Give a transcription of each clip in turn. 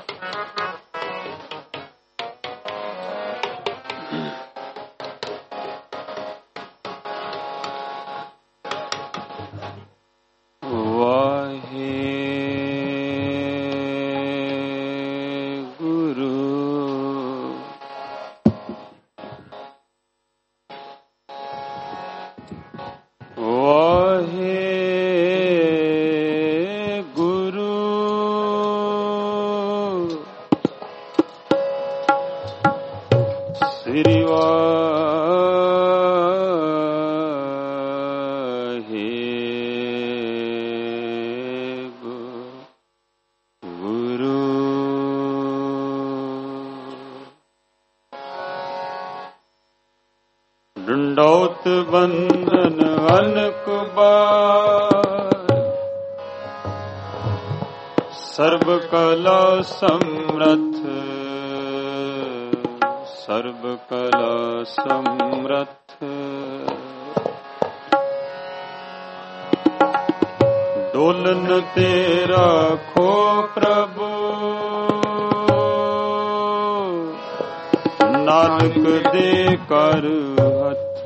ਡੰਡੌਤ ਬੰਧਨ ਅਨਕ ਬਾਰ, ਸਰਬ ਕਲਾ ਸਮਰਥ, ਸਰਬ ਕਲਾ ਸਮਰਥ। ਡੋਲਨ ਤੇ ਰਾਖੋ ਪ੍ਰਭੂ, ਨਾਨਕ ਦੇ ਕਰ ਹੱਥ।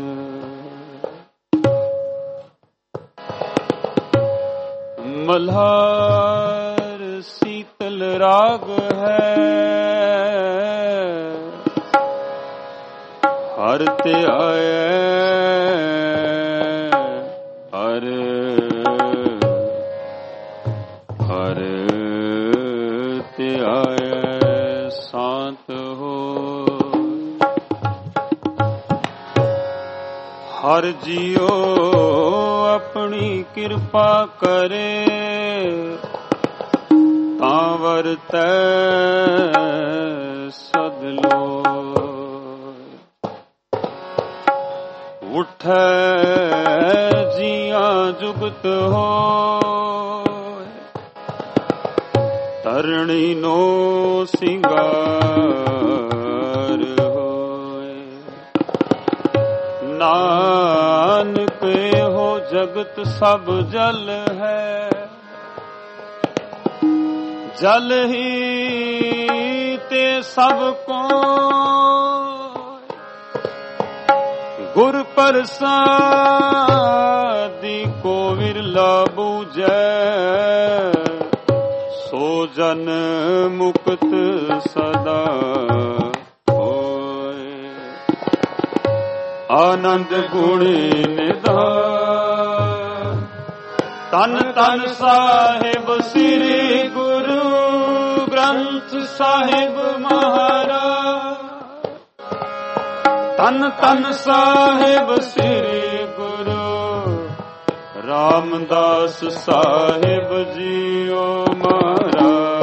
ਮਲਹਾਰ ਸੀਤਲ ਰਾਗ ਹੈ, ਹਰ ਤੇ ਆਇਆ ਹਰ ਹਰ ਤੇ ਆਇਆ ਸ਼ਾਂਤ ਹੋ। ਹਰ ਜੀਓ ਆਪਣੀ ਕਿਰਪਾ ਕਰੇ, ਤਾਂ ਵਰਤੈ ਸਦ ਲੋਇ। ਉਠੈ ਜੀਆਂ ਜੁਗਤ ਹੋਇ, ਤਰਣੀ ਨੋ ਸਿੰਗਾਰ ਹੋਇ। ਨਾਨਕ ਇਹੋ ਜਗਤ ਸਭ ਜਲ ਹੈ, ਜਲ ਹੀ ਤੇ ਸਭ ਕੋ। ਗੁਰ ਪ੍ਰਸਾਦੀ ਕੋ ਵਿਰਲਾ ਬੂਝੈ, ਸੋ ਜਨ ਮੁਕਤ ਸਦਾ ਹੋਏ। ਆਨੰਦ ਗੁਣੀ ਨਿਧਾਨ, ਤਨ ਤਨ ਸਾਹਿਬ ਸ੍ਰੀ ਗੁਰੂ ਗ੍ਰੰਥ ਸਾਹਿਬ ਮਹਾਰਾਜ। ਤਨ ਤਨ ਸਾਹਿਬ ਸ੍ਰੀ ਗੁਰੂ ਰਾਮਦਾਸ ਸਾਹਿਬ ਜੀਓ ਮਹਾਰਾਜ।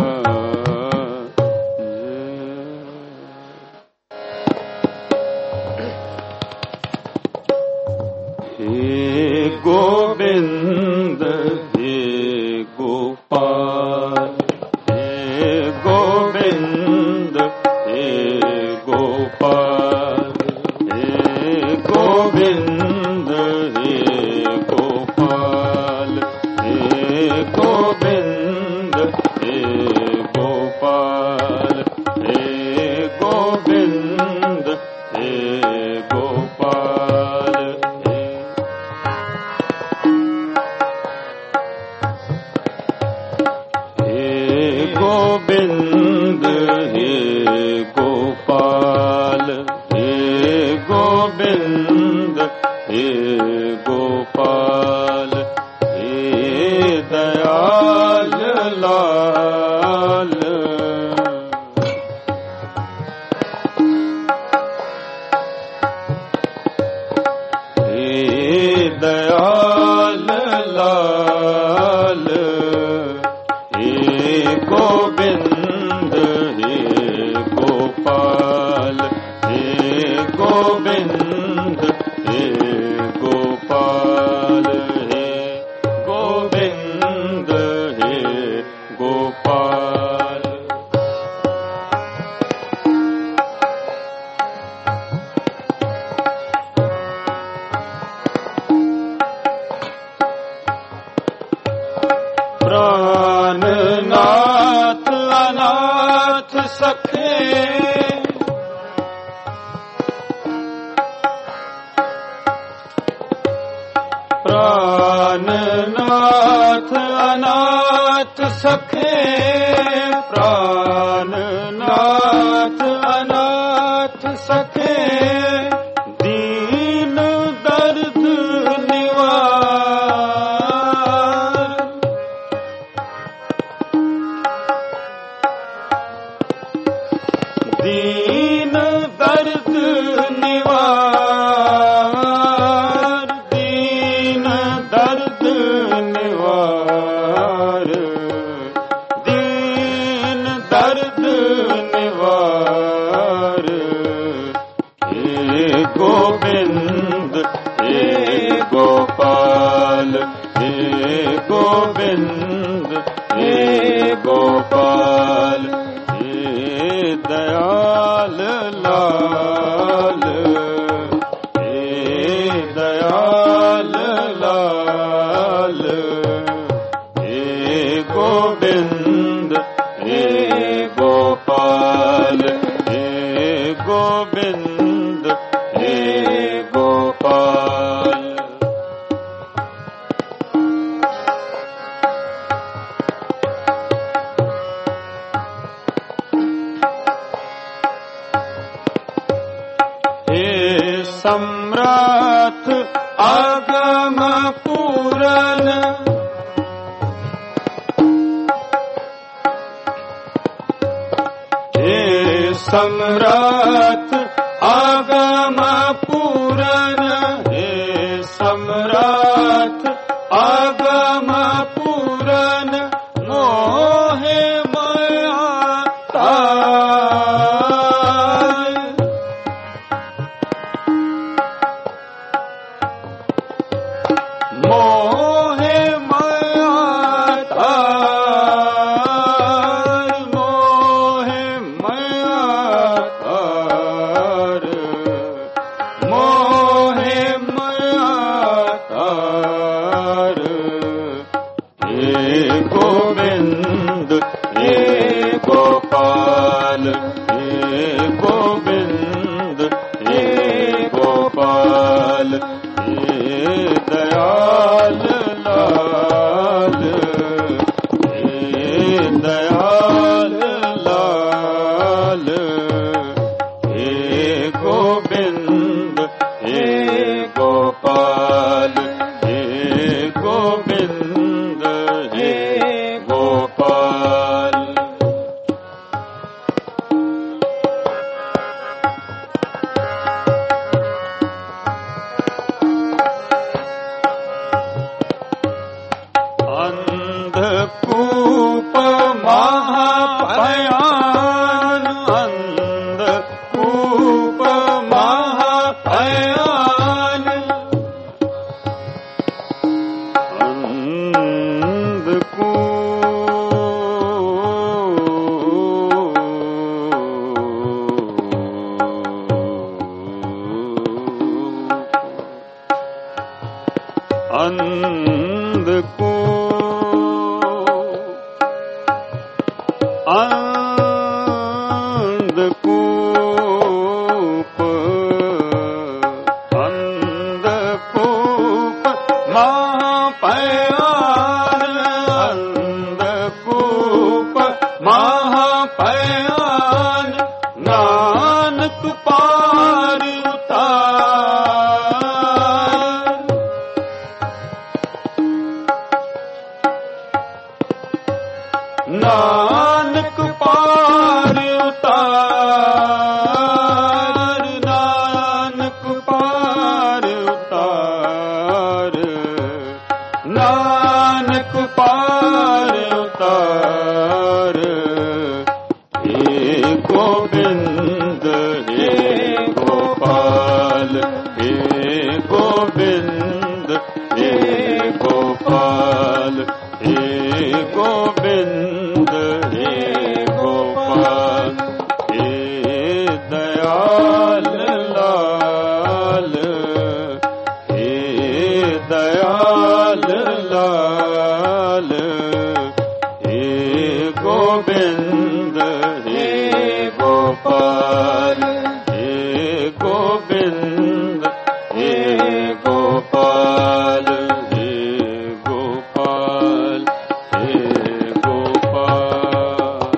ਹੇ ਗੋਬਿੰਦ ਹੇ ਗੋਪਾਲ, ਹੇ ਗੋਬਿੰਦ ਹੇ ਗੋਪਾਲ, ਹੇ ਗੋਬਿੰਦ ਹੇ ਗੋਪਾਲ, ਹੇ ਗੋਬਿੰਦ ਹੇ ਗੋਪਾਲ, ਹੇ ਗੋਬਿੰਦ ਹੇ ਗੋਪਾਲ। सखे प्राणनाथ अनाथ सखे प्राणनाथ अनाथ सखे दीन दर्द निवार दीन दर्द निवार दीन दर्द निवार दीन दर्द निवार हे गोविंद हे गोपाल हे गोविंद हे गोपाल हे दयाल लाल हे दयाल लाल हे गोविंद हे गोपाल हे गोविंद हे गोपाल सम्राट आगम पूरन हे सम्राट आगम पूरन हे सम्राट आगम पूरन मोहे माया मोहे माया तार मोहे माया तार मोहे माया तार हे गोविंद हे गोपाल हे गोविंद हे गोपाल हे दयाल लाल हे दयाल लाल हे गोविंद हे गोपाल हे गोविंद हे गोपाल अंधकूप महाभयान अंधकूप महाभयान अंधकूप अंधकूप अंधकूप महाभयान अंधकूप महाभयान नानक पार उतार नानक पार उतार नानक पार उतार नानक पार उतार हे गोविंद हे गोपाल हे गोविंद हे गोपाल हे गोविंद हे गोपाल हे दयाल लाल हे दयाल लाल हे गोविंद हे गोपाल हे गोविंद हे गोपाल हे गोपाल हे गोपाल।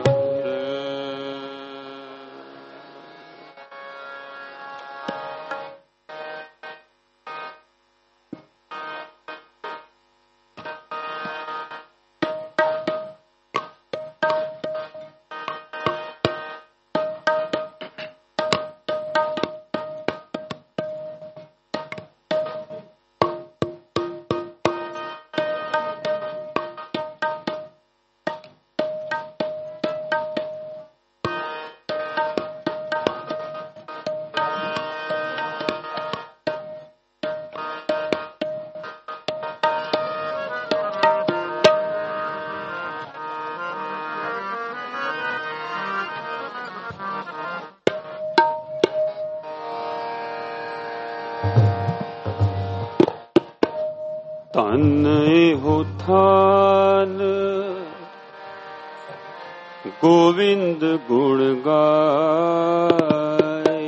तन हो थान गोविंद गुण गाए,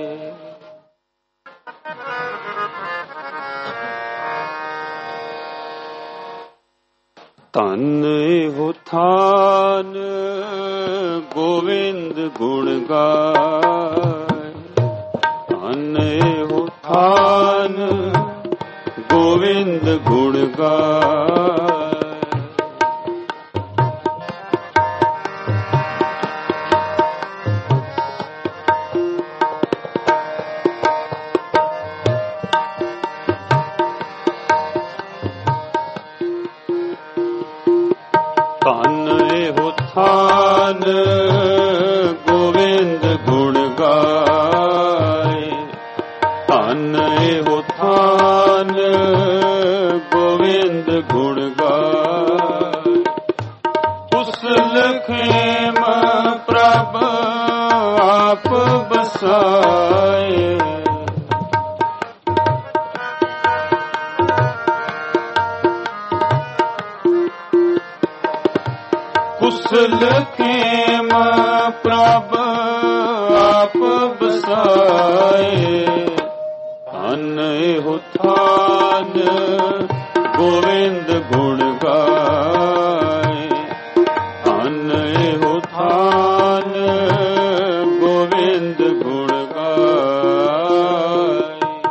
तन हो थान गोविंद गुण गाए, तन हो थान गोविंद गुण गाए। तन हो थान गोविंद गुण गाए, तन हो थान गोविंद गुण गाए। कुशल खेम प्रभ आप बसाए, कुशल खेम प्रभ आप बसाए। तन हो थान गोविंद गुण गाए, तन हो थान गोविंद गुण गाए।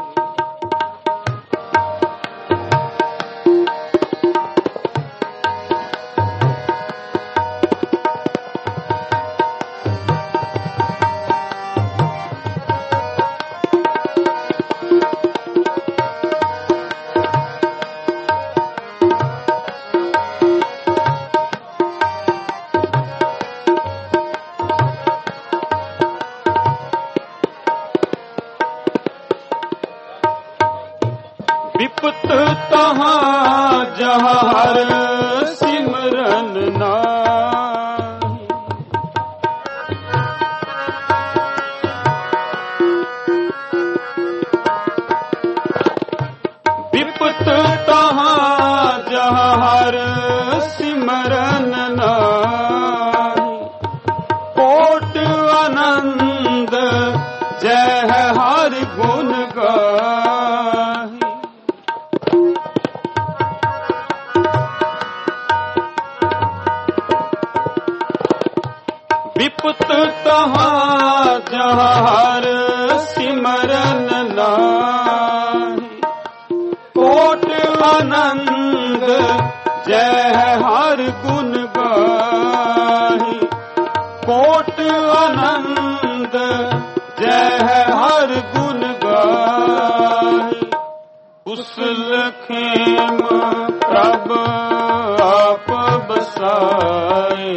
विपत तहाँ जहाँ हर सिमरन नाहि, विपत तहाँ जहाँ हर सिमरन नाहि। कोट आनंद जय हर गुण गाहि, विपत तहाँ जहाँ हर सिमरन नाहि। कोट आनंद जय हर गुण गाहि, कोट आनंद जय हर गुण गाहि। कुशल खेम प्रभ आप बसाए,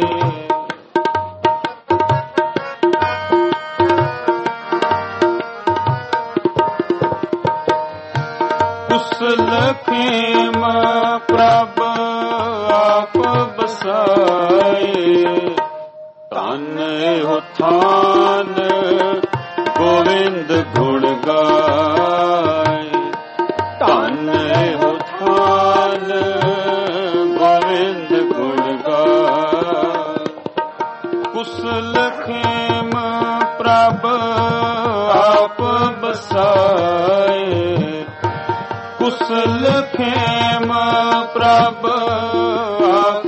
कुशल खेम प्रभ आप बसाए। तन हो थान गोविंद गुण गाए, तन हो थान गोविंद गुण गाए। कुशल खेम प्रभ ਬਸਾਏ। ਕੁਸਲ ਖੇਮ ਪ੍ਰਭ ਆਪ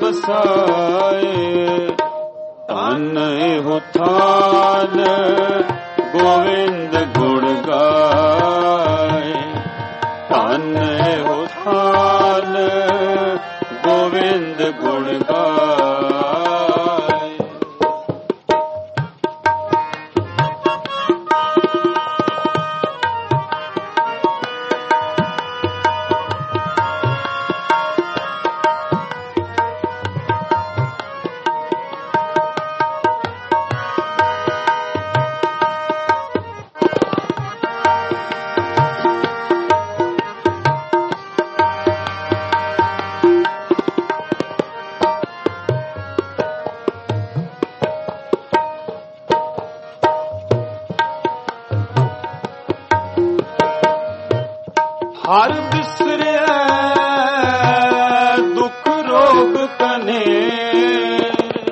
ਬਸਾਏ। ਧਨ ਇਹੋ ਥਾਨ ਗੋਵਿੰਦ ਗੁਣ ਗਾਏ। ਧਨ ਇਹੋ ਥਾਨ ਗੋਵਿੰਦ ਗੁਣ ਗਾਏ। ਹਰ ਬਿਸਰਿਆ ਦੁਖ ਰੋਗ ਕਨੇਰ।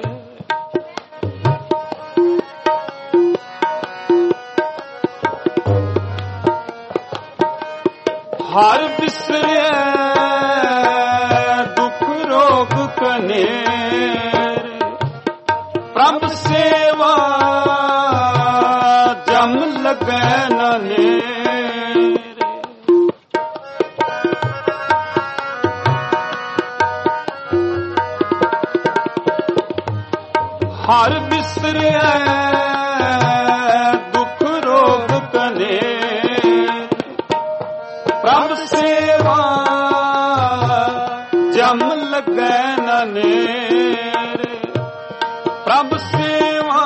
ਹਰ ਬਿਸਰਿਆ ਦੁਖ ਰੋਗ ਕਨੇਰ। ਪ੍ਰਭ ਸੇਵਾ ਜਮ ਲੱਗੈ ਨ ਨੇਰ। ਹਰ ਬਿਸਰਿਆ ਦੁਖ ਰੋਗ ਕਨੇਰ। ਪ੍ਰਭ ਸੇਵਾ ਜਮ ਲੱਗੈ ਨ ਨੇਰ। ਪ੍ਰਭ ਸੇਵਾ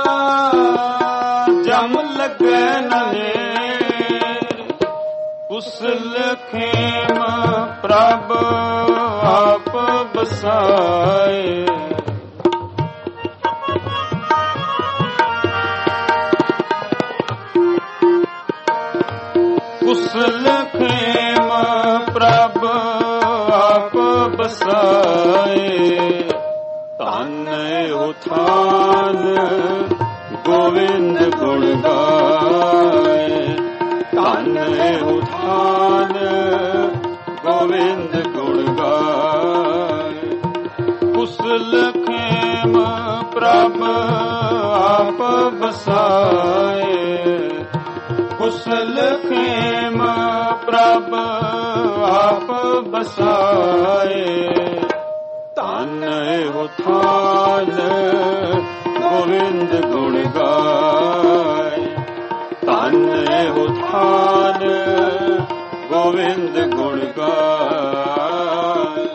ਜਮ ਲੱਗੈ ਨ ਨੇਰ। ਕੁਸਲ ਖੇਮ ਪ੍ਰਭ ਆਪ ਬਸਾਏ। ਕੁਸਲ ਖੇਮ ਪ੍ਰਭ ਆਪ ਬਸਾਏ। ਧਨ ਇਹੋ ਥਾਨ ਗੋਵਿੰਦ ਗੁਣ ਗਾਏ। ਧਨ ਇਹੋ ਥਾਨ ਗੋਵਿੰਦ ਗੁਣ ਗਾਏ। ਕੁਸਲ ਖੇਮ ਪ੍ਰਭ ਆਪ ਬਸਾਏ। ਕੁਸਲ ਖੇਮ ਪ੍ਰਭ ਆਪ ਬਸਾਏ। ਧਨ ਇਹੋ ਥਾਨ ਗੋਵਿੰਦ ਗੁਣ ਗਾਏ। ਧਨ ਇਹੋ ਥਾਨ ਗੋਵਿੰਦ ਗੁਣ ਗਾਏ।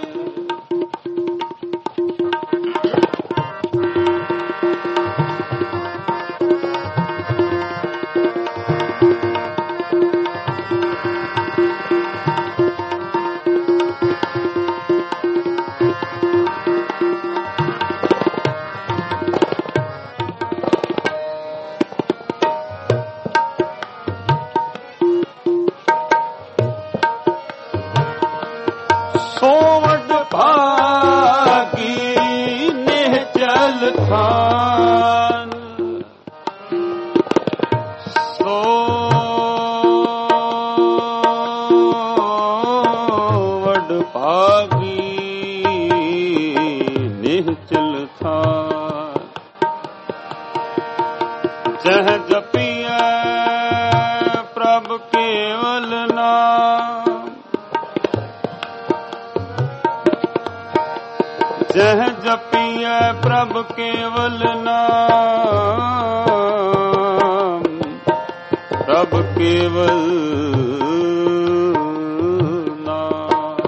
ਸੋਵਡ ਭਾਗੀ ਨਿਹਚਲ ਥਾਨ। ਸੋਵਡ ਭਾਗੀ ਨਿਹਚਲ ਥਾਨ। ਜਹ ਜਪੀਐ ਪ੍ਰਭ ਕੇਵਲ ਨਾਮ। ਜਹ ਜਪੀਐ ਪ੍ਰਭ ਕੇਵਲ ਨਾਮ। ਪ੍ਰਭ ਕੇਵਲ ਨਾਮ।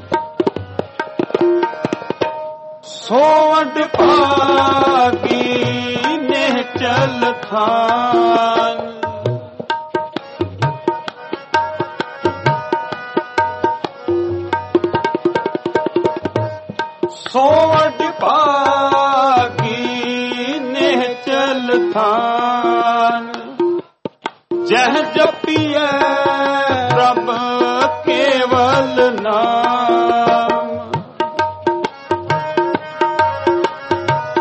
ਸੋਵਡ ਭਾਗੀ ਨਿਹਚਲ ਥਾਨ। ਸੋਵਡ ਭਾਗੀ ਨਿਹਚਲ ਥਾਨ। ਜਹ ਜਪੀਐ ਪ੍ਰਭ ਕੇਵਲ ਨਾਮ।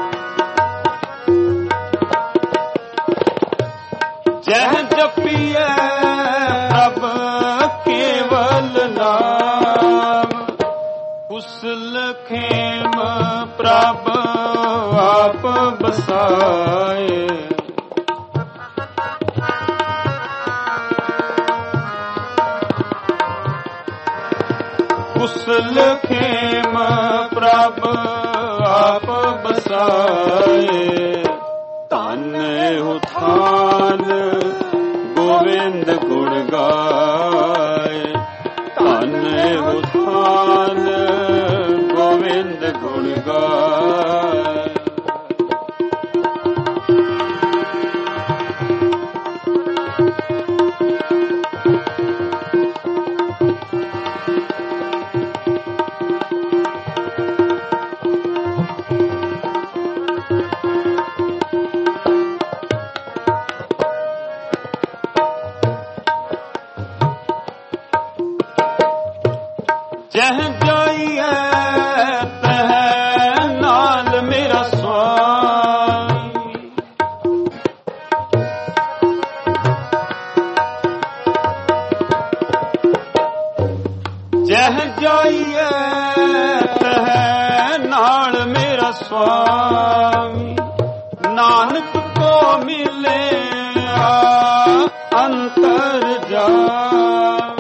ਜਹ ਜਪੀਐ ਕੁਸਲ ਖੇਮ ਪ੍ਰਭ ਆਪ ਬਸਾਏ, ਕੁਸਲ ਖੇਮ ਪ੍ਰਭ ਆਪ ਬਸਾਏ। ਧਨ ਹੋ ਥਾਨ ਗੋਵਿੰਦ ਗੁਣ ਗਾਏ, ਧਨ ਹੋ ਥਾਨ ਗੋਵਿੰਦ ਗੁਣ ਗਾਏ। ਜਹ ਜਾਈਐ ਤਹ ਨਾਲ ਮੇਰਾ ਸੁਆਮੀ, ਜਹ ਜਾਈਐ ਤਹ ਨਾਲ ਮੇਰਾ ਸੁਆਮੀ। ਨਾਨਕ ਕੋ ਮਿਲਿਆ ਅੰਤਰ ਜਾਮੀ,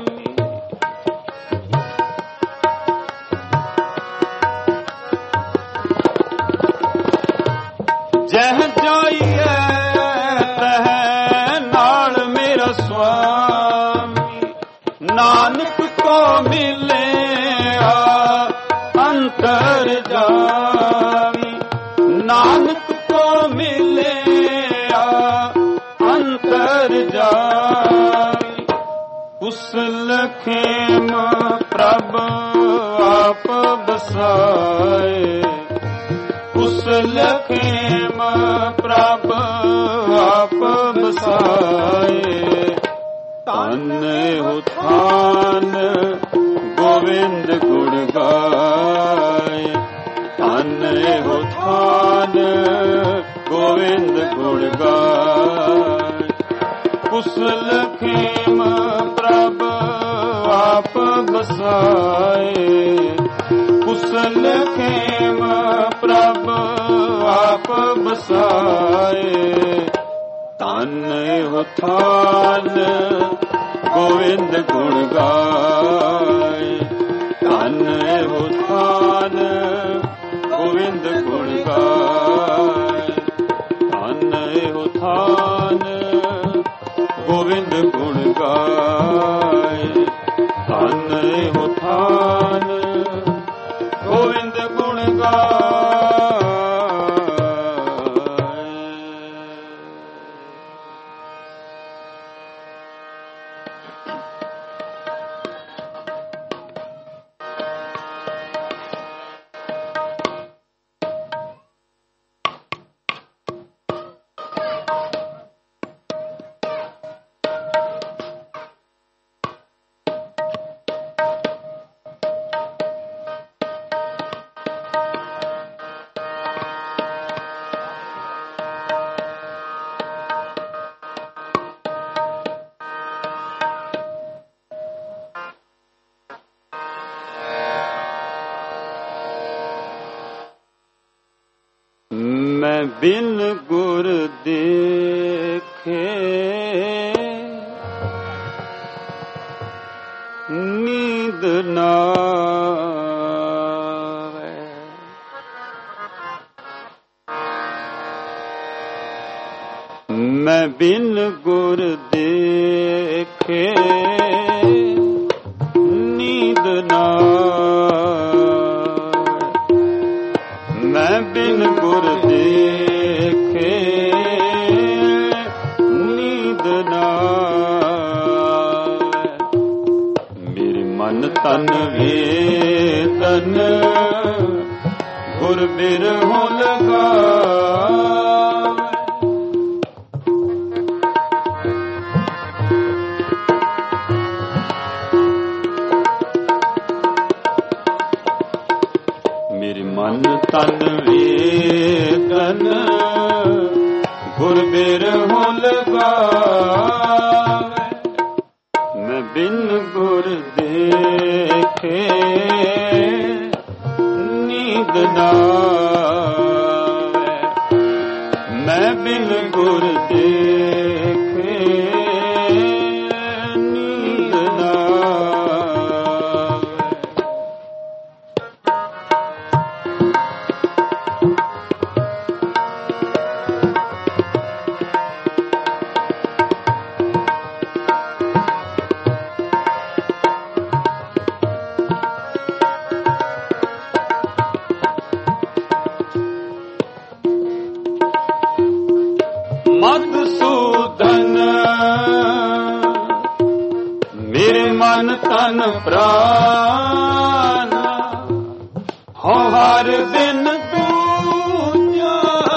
ਜਹ ਜਾਈਐ ਤਹ ਨਾਲ ਮੇਰਾ ਸੁਆਮੀ। ਨਾਨਕ ਕੋ ਮਿਲਿਆ ਅੰਤਰ ਜਾਮੀ, ਨਾਨਕ ਕੋ ਮਿਲਿਆ ਅੰਤਰ ਜਾਮੀ। ਕੁਸਲ ਖੇਮ ਪ੍ਰਭ ਆਪ ਬਸਾਏ, ਕੁਸਲ ਖੇਮ ਪ੍ਰਭ ਆਪ ਬਸਾਏ। ਧਨ ਹੋ ਥਾਨ ਗੋਵਿੰਦ ਗੁਣ ਗਾਏ, ਧਨ ਹੋ ਥਾਨ ਗੋਵਿੰਦ ਗੁਣ ਗਾਏ। ਕੁਸਲ ਖੇਮ ਪ੍ਰਭ ਆਪ ਬਸਾਏ, ਕੁਸਲ ਖੇਮ ਪ੍ਰਭ ਆਪ ਬਸਾਏ। ਧਨ ਹੋ ਥਾਨ ਗੋਵਿੰਦ ਗੁਣ ਗਾਏ, ਧਨ ਹੋ ਥਾਨ ਗੋਵਿੰਦ ਗੁਣ ਗਾਏ। ਧਨ ਹੋ ਥਾਨ ਗੋਵਿੰਦ ਗੁਣ ਗਾਏ, ਧਨ ਹੋ ਥਾਨ ਗੋਵਿੰਦ ਗੁਣ ਗਾਏ। ਮੈਂ ਬਿਨ ਗੁਰ ਦੇਖੇ ਨੀਂਦ ਨਾ ਆਵੇ, ਮੈਂ ਬਿਨ ਗੁਰ ਦੇਖੇ ਨੀਂਦ ਨਾ ਆਵੇ, ਮੈਂ ਬਿਨ ਗੁਰ ਦੇਖੇ ਨੀਂਦ ਨਾ ਆਵੇ। ਮੇਰੇ ਮਨ ਤਨ ਵੇਤਨ ਗੁਰ ਬਿਰਹੁ ਲਗਾਵੇ, ਮੇਰੇ ਮਨ ਤਨ ਵੇਤਨ ਗੁਰ ਬਿਰਹੁ ਲਗਾਵੇ। ਮੈਂ ਬਿਨ ਗੁਰ ਦੇਖੇ ਨੀਂਦ ਨਾ ਮੈਂ ਬਿਨ ਗੁਰ ਦੇਖੇ ਨੀਂਦ ਨਾ ਮਧੂਸੂਦਨ ਮੇਰੇ ਮਨ ਤਨ ਪ੍ਰਾਨ ਹੋ ਹਰ ਦਿਨ ਦੂਜਾ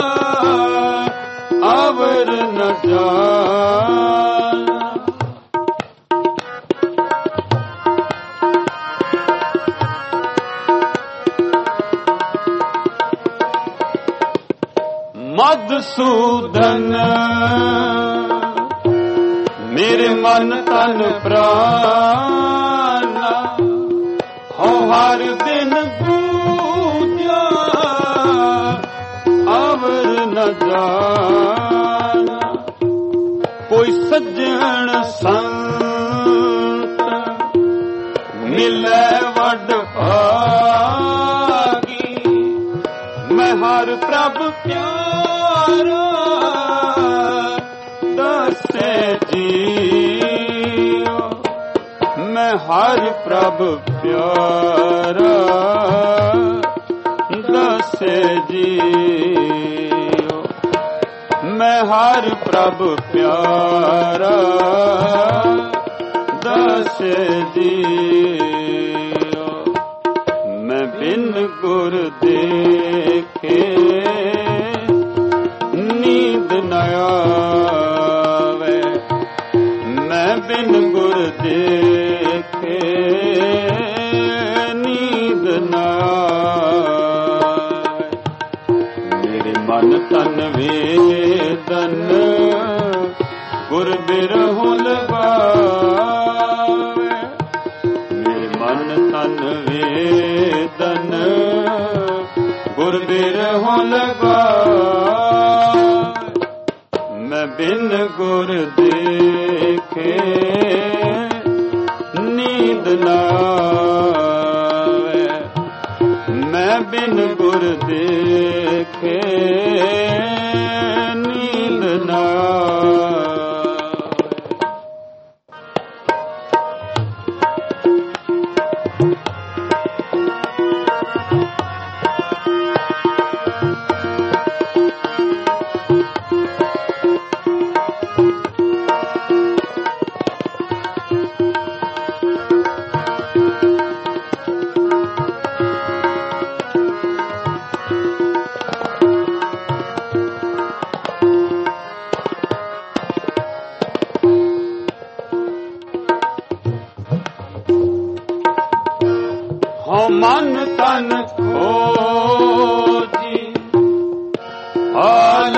ਅਵਰ ਨ ਜਾਨ ਮਧੂਸੂਦਨ ਮੇਰੇ ਮਨ ਤਨ ਪ੍ਰਾਨ ਹੋ ਹਰ ਦਿਨ ਪੂਜਾ ਅਵਰ ਨ ਜਾਨ ਕੋਈ ਸੱਜਣ ਸੰਤ ਮਿਲੇ ਵੱਡ ਭਾਗੀ ਮੈਂ ਹਰ ਪ੍ਰਭ ਪਿਆਰਾ ਦੱਸੇ ਜੀਓ ਮੈਂ ਹਰ ਪ੍ਰਭ ਪਿਆਰਾ ਦੱਸੇ ਜੀਓ ਮੈਂ ਹਰ ਪ੍ਰਭ ਪਿਆਰਾ ਦੱਸੇ ਜੀਓ ਮੈਂ ਬਿਨ ਗੁਰ ਦੇਖੇ ਨੀਂਦ ਨ ਆਵੇ ਮੈਂ ਬਿਨ ਗੁਰ ਦੇਖੇ ਨੀਂਦ ਨ ਆਵੇ ਮੇਰੇ ਮਨ ਤਨ ਵੇਦਨ ਗੁਰ ਬਿਰਹੁ ਲਗਾਵੇ ਮੇਰੇ ਮਨ ਤਨ ਵੇਦਨ ਗੁਰ ਬਿਰਹੁ ਲਗਾਵੇ ਮੈਂ ਬਿਨ ਗੁਰ ਦੇਖੇ ਨੀਂਦ ਨ ਆਵੇ ਮੈਂ ਬਿਨ ਗੁਰ ਦੇਖੇ ਨੀਂਦ ਨ ਆਵੇ ਮਨ ਤਨ ਖੋਜੀ ਹਾਲ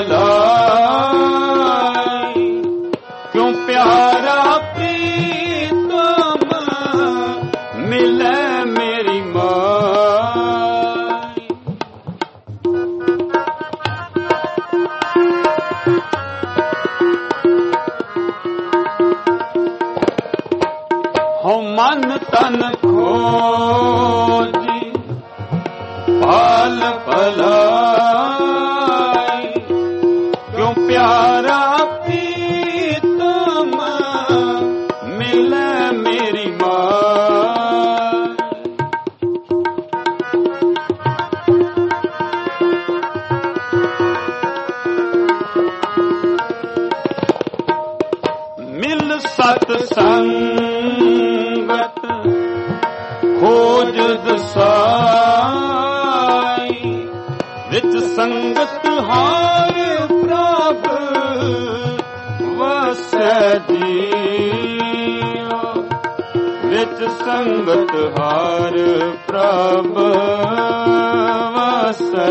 ਭਲਾਈ ਕਿਉਂ ਪਿਆਰਾ ਪ੍ਰੀਤਮ ਮਿਲੇ ਮੇਰੀ ਮਾਈ ਹੋ ਮਨ ਤਨ ਖੋਜੀ ਹਾਲ ਭਲਾਈ ਕਿਉਂ ਪਿਆਰਾ ਪ੍ਰੀਤਮ ਮਿਲੇ ਮੇਰੀ ਮਾਂ ਮਿਲ ਸਤ ਸੰਗਤ ਖੋਜ ਦਸਾਈ ਵਿੱਚ ਸੰਗਤ ਹਾਰ ਪ੍ਰਭ ਵਸੈ ਜੀਓ ਵਿੱਚ ਸੰਗਤ ਹਾਰ ਪ੍ਰਭ ਵਸੈ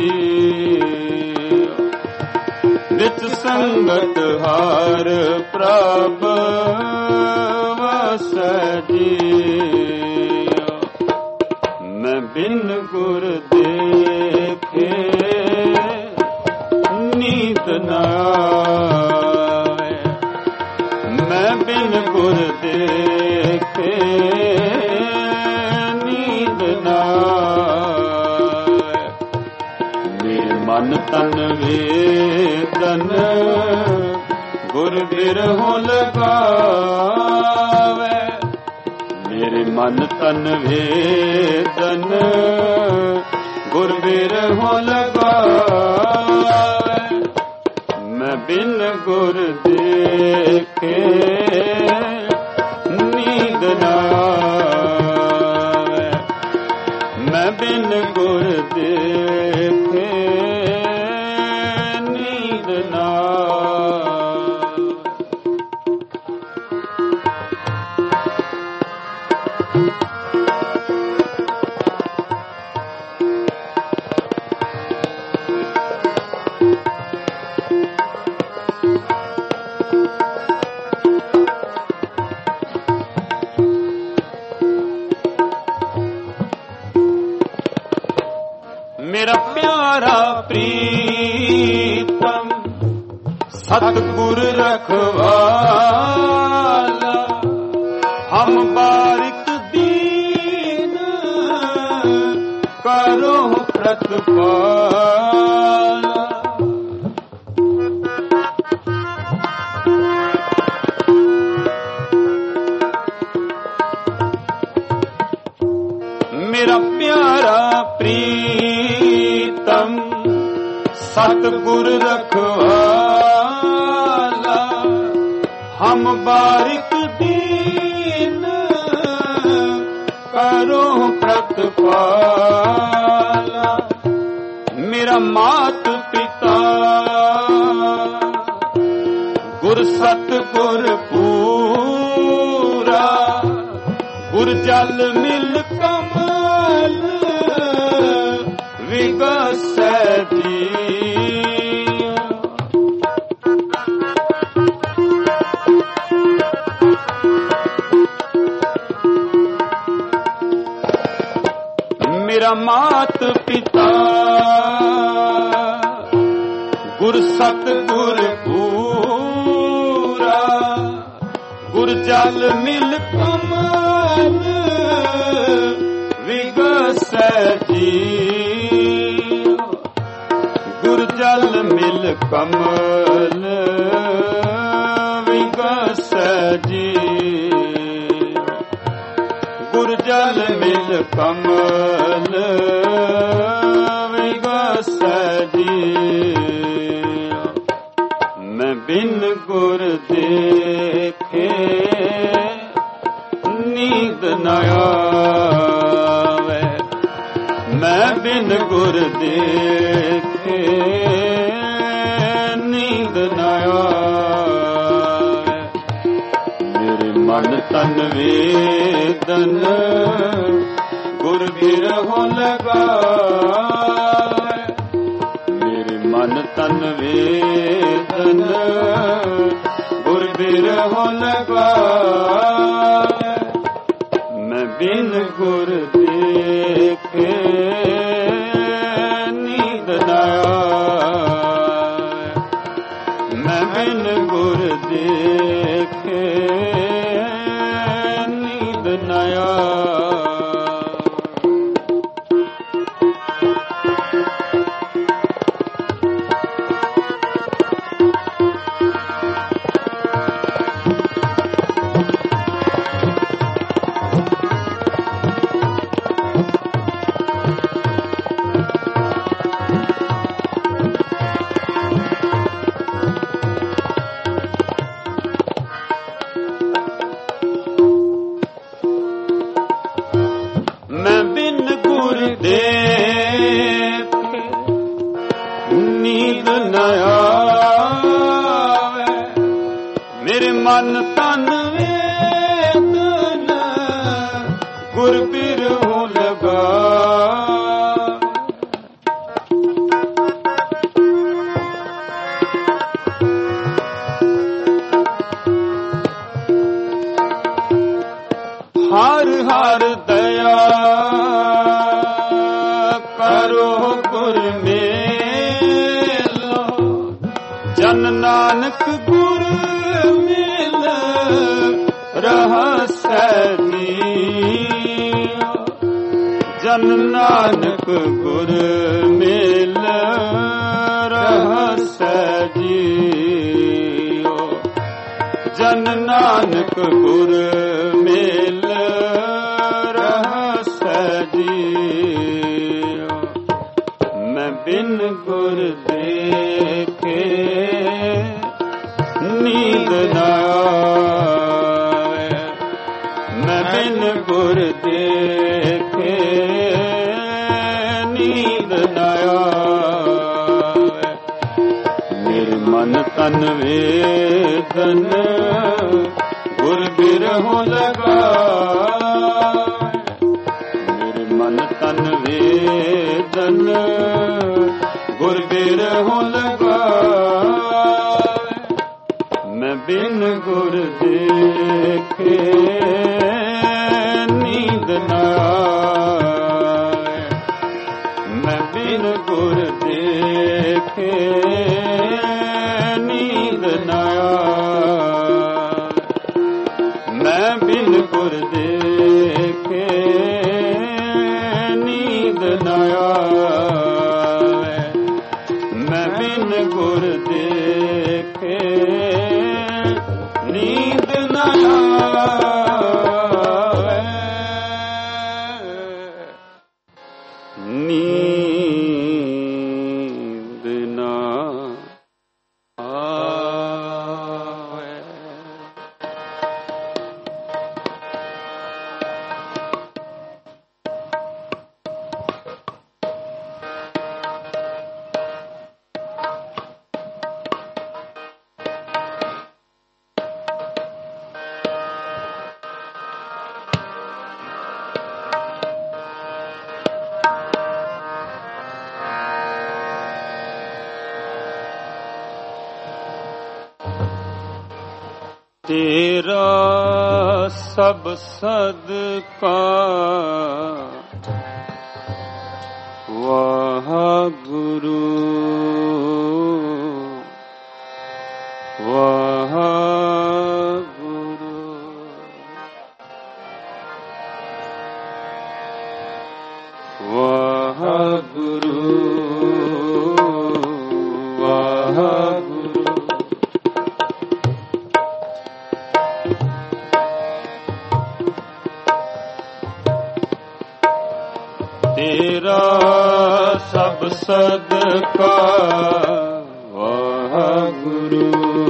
ਜੀਓ ਵਿੱਚ ਸੰਗਤ ਹਾਰ ਪ੍ਰਭ ਵਸੈ ਜੀਓ ਮੈਂ ਬਿਨ ਗੁਰ ਦੇਖੇ ਨੀਂਦ ਨਾ ਆਵੇ, ਮੈਂ ਬਿਨ ਗੁਰ ਦੇਖੇ ਨੀਂਦ ਨਾ ਆਵੇ। ਮੇਰੇ ਮਨ ਤਨ ਵੇਦਨ ਗੁਰ ਬਿਰਹੁ ਲਗਾਵੇ, ਮੇਰੇ ਮਨ ਤਨ ਵੇਦਨ ਗੁਰ ਬਿਰਹੁ ਲਗਾਵੇ। ਮੈਂ ਬਿਨ ਗੁਰ ਦੇਖੇ ਨੀਂਦ ਨਾ ਆਵੇ, ਮੈਂ ਬਿਨ ਗੁਰ ਦੇਖੇ ਨੀਂਦ ਨਾ ਮੇਰਾ ਪਿਆਰਾ ਪ੍ਰੀਤਮ ਸਤਿਗੁਰ ਰਖਵਾਲਾ, ਹਮ ਬਾਰਿਕ ਦੀਨ ਕਰੋ ਪ੍ਰਤਪਾਲਾ। ਮੇਰਾ ਪਿਆਰਾ ਪ੍ਰੀਤਮ ਸਤਿਗੁਰ ਰਖਵਾਲਾ, ਹਮ ਬਾਰਿਕ ਦੀਨ ਕਰੋ ਪ੍ਰਤਪਾਲਾ। ਮੇਰਾ ਮਾਤ ਪਿਤਾ ਗੁਰ ਸਤਿਗੁਰ ਪੂਰਾ, ਗੁਰ ਜਲ ਮਿਲ ਕਮਲ ਵਿਗਸੈ ਜੀਉ। ਮੇਰਾ ਮਾਤ ਪਿਤਾ ਗੁਰ ਸਤਿਗੁਰ ਪੂਰਾ, ਗੁਰ ਜਲ ਮਿਲ ਕਮਲ ਵਿਗਸੈ ਜੀਉ। ਗੁਰ ਜਲ ਮਿਲ ਕਮਲ ਵਿਗਸੈ ਜੀਉ। ਗੁਰ ਜਲ ਮਿਲ ਕਮਲ ਵਿਗਸੈ ਜੀਉ। ਮੈਂ ਬਿਨ ਗੁਰ ਦੇਖੇ ਨੀਂਦ ਨਾ ਆਵੇ, ਮੈਂ ਬਿਨ ਗੁਰ ਦੇਖੇ ਨੀਂਦ ਨਾ ਆਵੇ। ਮੇਰੇ ਮਨ ਤਨ ਵੇਦਨ ਗੁਰ ਬਿਰਹੁ ਲਗਾਵੇ, ਮੇਰੇ ਮਨ ਤਨ ਵੇਦਨ ਗੁਰ ਬਿਰਹੁ ਲਗਾਵੇ। ਮੈਂ ਬਿਨ ਗੁਰ ਦੇਖੇ ਨੀਂਦ ਨਾ ਆਵੇ, ਮੈਂ ਬਿਨ ਗੁਰ ਦੇਖੇ ਨੀਂਦ ਨਾ ਆਵੇ। ਮੈਂ ਬਿਨ ਗੁਰ ਦੇਖੇ ਨੀਂਦ ਨਾ ਆਵੇ, ਮੇਰੇ ਮਨ ਤਨ ਵੇਦਨ ਗੁਰ ਬਿਰਹੁ ਲਗਾਵੇ। ਹਰ ਹਰ ਦਇਆ ਗੁਰ ਮੇਲੋ, ਜਨ ਨਾਨਕ ਗੁਰ ਮਿਲ ਰਹਸੈ ਜੀਉ, ਜਨ ਨਾਨਕ ਗੁਰ ਮਿਲ ਰਹਸੈ ਜੀਉ, ਜਨ ਨਾਨਕ ਗੁਰ ਮਿਲ ਰਹਸੈ ਜੀਉ। ਮੈਂ ਬਿਨ ਗੁਰ ਦੇਖੇ ਨੀਂਦ ਨ ਆਵੇ, ਮੈਂ ਬਿਨ ਗੁਰ ਦੇਖੇ ਨੀਂਦ ਨ ਆਵੇ। ਮੇਰੇ ਮਨ ਤਨ ਵੇਦਨ ਗੁਰ ਬਿਰਹੁ ਲਗਾਏ, ਮੇਰੇ ਮਨ ਤਨ ਵੇਦਨ ਗੁਰ ਬਿਰਹੁ ਲਗਾਏ। ਮੈਂ ਬਿਨ ਗੁਰ ਦੇਖੇ ਨੀਂਦ ਨ ਆਏ, ਮੈਂ ਬਿਨ ਗੁਰ ਦੇਖੇ ਨੀਂਦ ਨ ਆਏ, ਮੈਂ ਬਿਨ ਗੁਰ ਦੇਖੇ ਨੀਂਦ ਨ ਆਏ, ਮੈਂ ਬਿਨ ਗੁਰ ਦੇਖੇ ਨੀਂਦ ਨ ਆਵੇ, ਨੀਂਦ ਨ ਆਵੇ। ਤੇਰਾ ਸਭ ਸਦਕਾ ਵਾਹਿਗੁਰੂ, ਵਾਹਿਗੁਰੂ, ਵਾਹਿਗੁਰੂ, ਵਾਹਿਗੁਰੂ। ਤੇਰਾ ਸਭ ਸਦਕਾ ਵਾਹਿਗੁਰੂ,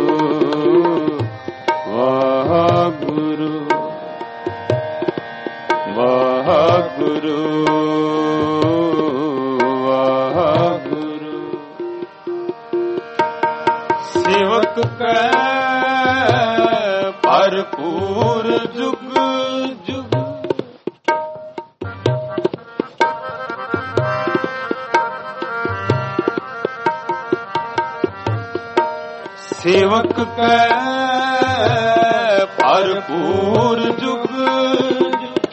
ਵਾਹਿਗੁਰੂ, ਵਾਹਿਗੁਰੂ, ਵਾਹਿਗੁਰੂ। ਸੇਵਕ ਕੈ ਭਰਪੂਰ ਜੁਗ ਜੁਗ, ਸੇਵਕ ਕੈ ਭਰਪੂਰ ਜੁਗ ਜੁਗ,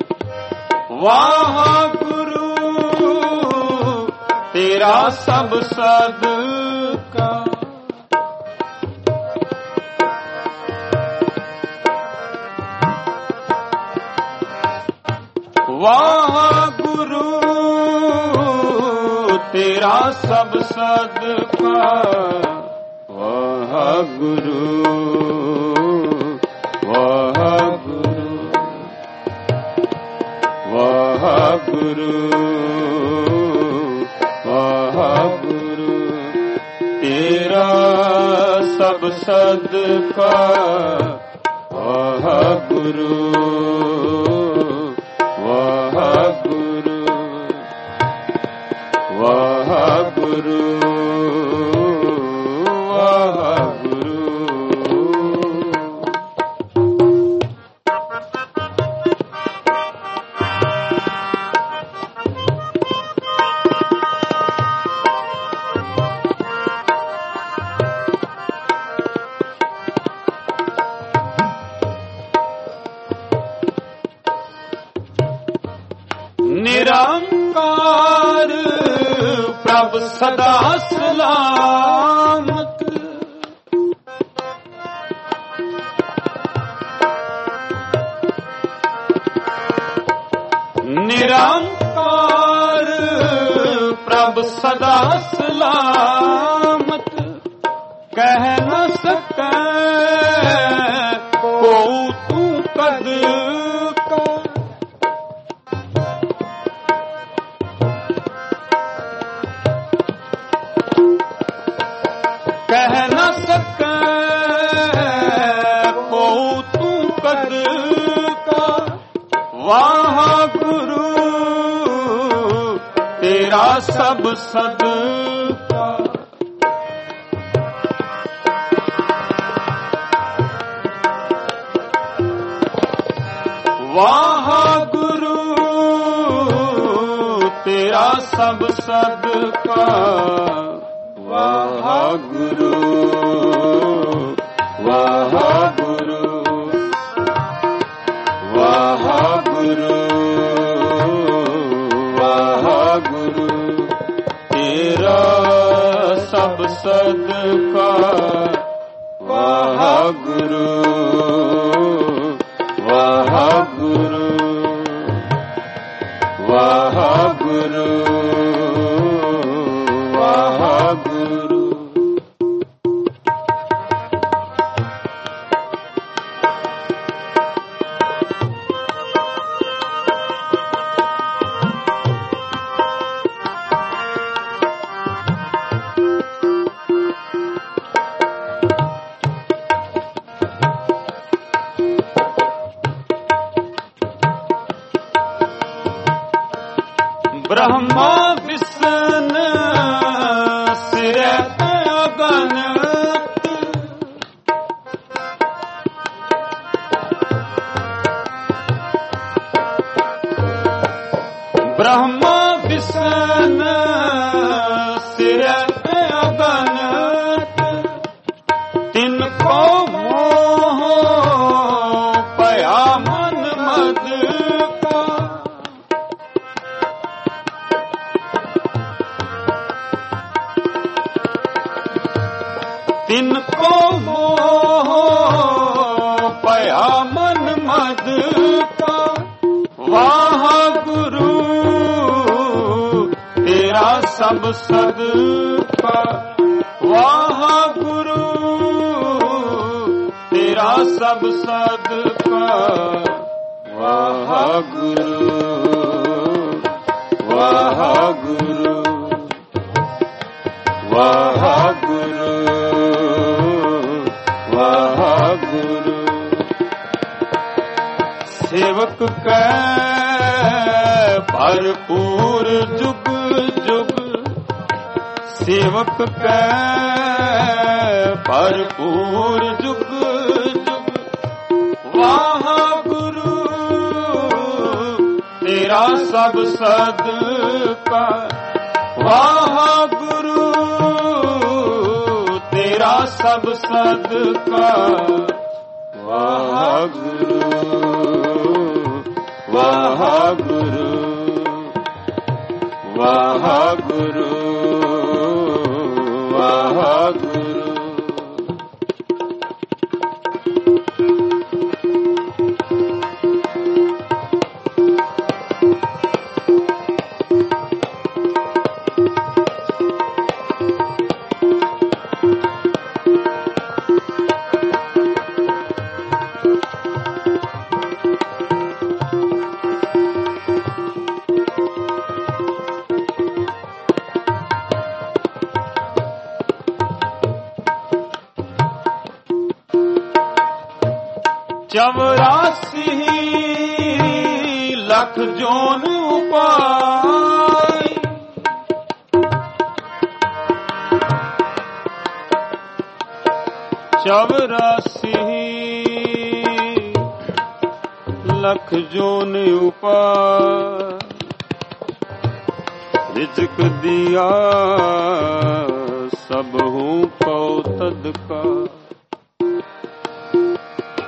ਵਾਹਿਗੁਰੂ ਤੇਰਾ ਸਭ ਸਦਕਾ। ਵਾਹਿਗੁਰੂ ਤੇਰਾ ਸਭ ਸਦਕਾ, ਵਾਹਿਗੁਰੂ, ਵਾਹਿਗੁਰੂ, ਵਾਹਿਗੁਰੂ, ਵਾਹਿਗੁਰੂ ਤੇਰਾ ਸਭ ਸਦਕਾ, ਵਾਹਿਗੁਰੂ, ਵਾਹਿਗੁਰੂ, ਵਾਹਿਗੁਰੂ, ਵਾਹਿਗੁਰੂ। ਨਿਰੰਕਾਰ प्रभ सदा सलामत। निरंकार प्रभ सदा सलामत। कह न सके को तू कद का। कह न सके को तू कद का। वहाँ गुरु तेरा सब सदका। वहाँ गुरु तेरा सब सदका। वहाँ गुरु वहाँ गुरु वहाँ गुरु वहाँ गुरु तेरा सब सदका। वहाँ गुरु वहाँ गुरु वहाँ गुरु वहाँ गुरु। ब्रह्मा विष्णु सिर अगणित। ब्रह्मा विष्णु सिर अगणित। तिनको मोह पया मन मद का। तिनको मोह पया मन मद का। वहाँ गुरु तेरा सब सदका। वहाँ गुरु तेरा सब सदका। वहाँ गुरु वहाँ गुरु वहाँ गुरु वहाँ गुरु। सेवक कै भरपूर जुग जुग। सेवक कै भरपूर जुग जुग। वहाँ गुरु तेरा सब सदका। वहाँ गुरु तेरा सब सदका। वहाँ गुरु वहाँ गुरु वहाँ गुरु वहाँ गुरु। चौरासी लख जोन उपाय। चौरासी लख जोन उपाय। रिज़्क़ दिया सब हूँ कौतद का।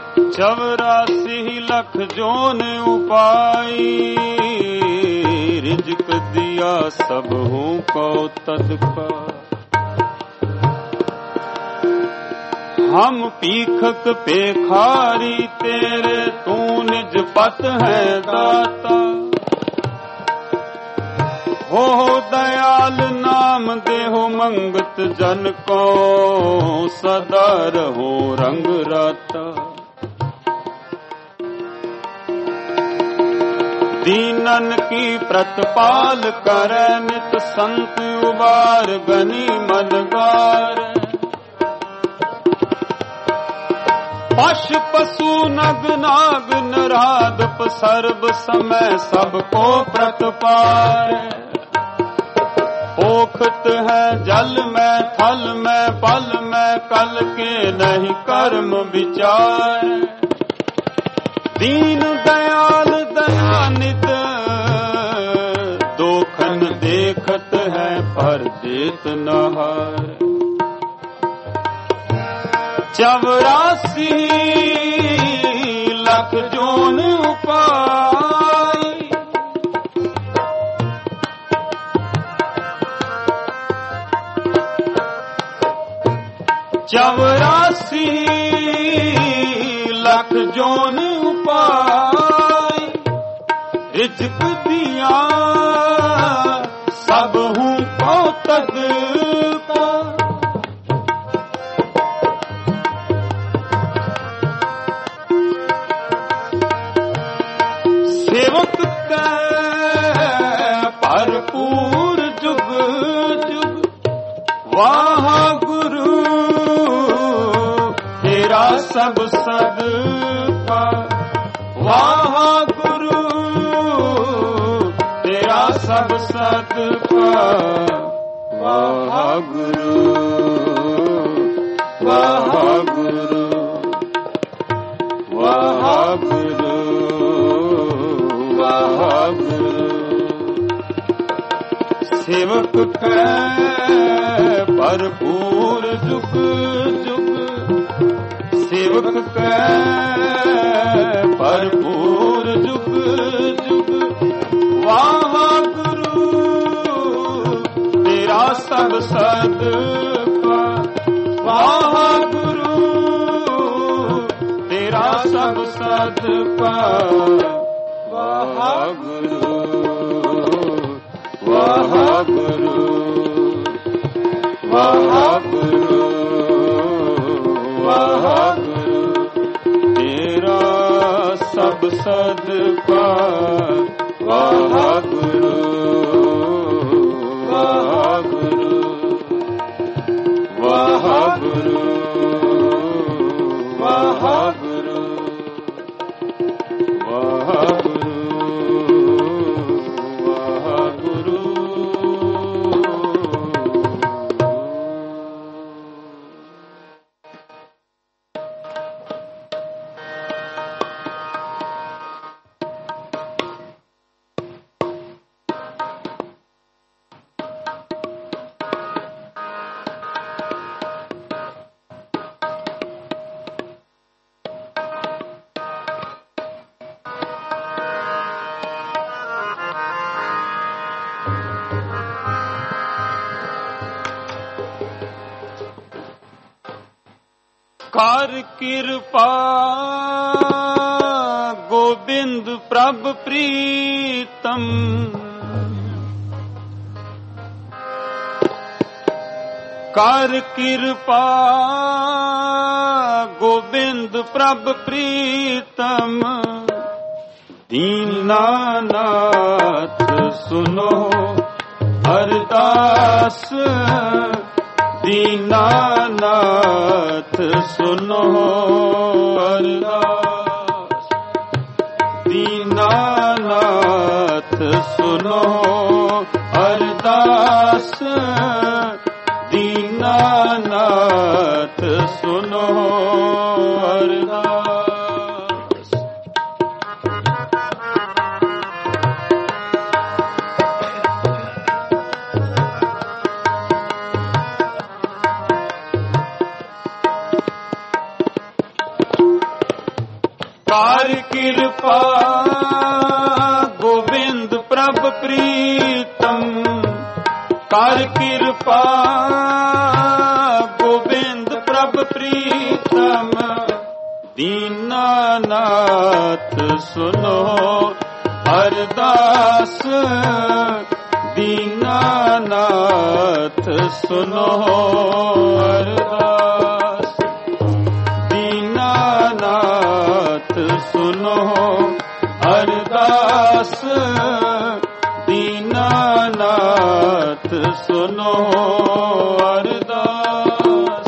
84 लख जोन उपाई। रिजक दिया सबहू को तदका। हम पीखक पेखारी तेरे, तू निज पत है दाता। हो दयाल नाम देहो मंगत जन को, सदा रहो रंग राता। दीनन की प्रतिपाल करे, नित संत उबार गनी मनगार। पश पशु नग नाग नरादप, सर्व समय सबको प्रतिपाल। पोखत है जल में थल में पल में, कल के नहीं कर्म विचार। दीन दयाल दयानिध, दोखन देखत है पर देत नहार। 84 लाख जोन उपाय, 84 लाख जोन उपाय। रिजक दिया सबहू को तदका। सेवक का भरपूर जुग जुग, वाह गुरु तेरा सब सदका। वाह गुरु तेरा सब सदका। वाह गुरु वाह गुरु वाह गुरु वाह गुरु। सेवक के भरपूर जुग जुग, सेवक के भरपूर जुग जुग। वाह गुरु तेरा सब सदका। वाह गुरु तेरा सब सदका। वाह गुरु वाह गुरु वाह गुरु वाह गुरु तेरा सब सदका। वाह गुरु वाह गुरु वाह गुरु वाह गुरु वाह गुरु वाह गुरु। कर कृपा गोविंद प्रभ प्रीतम, कर कृपा गोविंद प्रभ प्रीतम। दीनानाथ सुनो अरदास, दीनानाथ सुनो अरदास। दीनानाथ सुनो अरदास, दीनानाथ सुनो अरदास। कर कृपा गोविंद प्रभ प्रीतम, कर कृपा गोविंद प्रभ प्रीतम, दीनानाथ सुनो अरदास, दीनानाथ सुनो अरदास, दीनानाथ सुनो अरदास, दीनानाथ सुनो अरदास।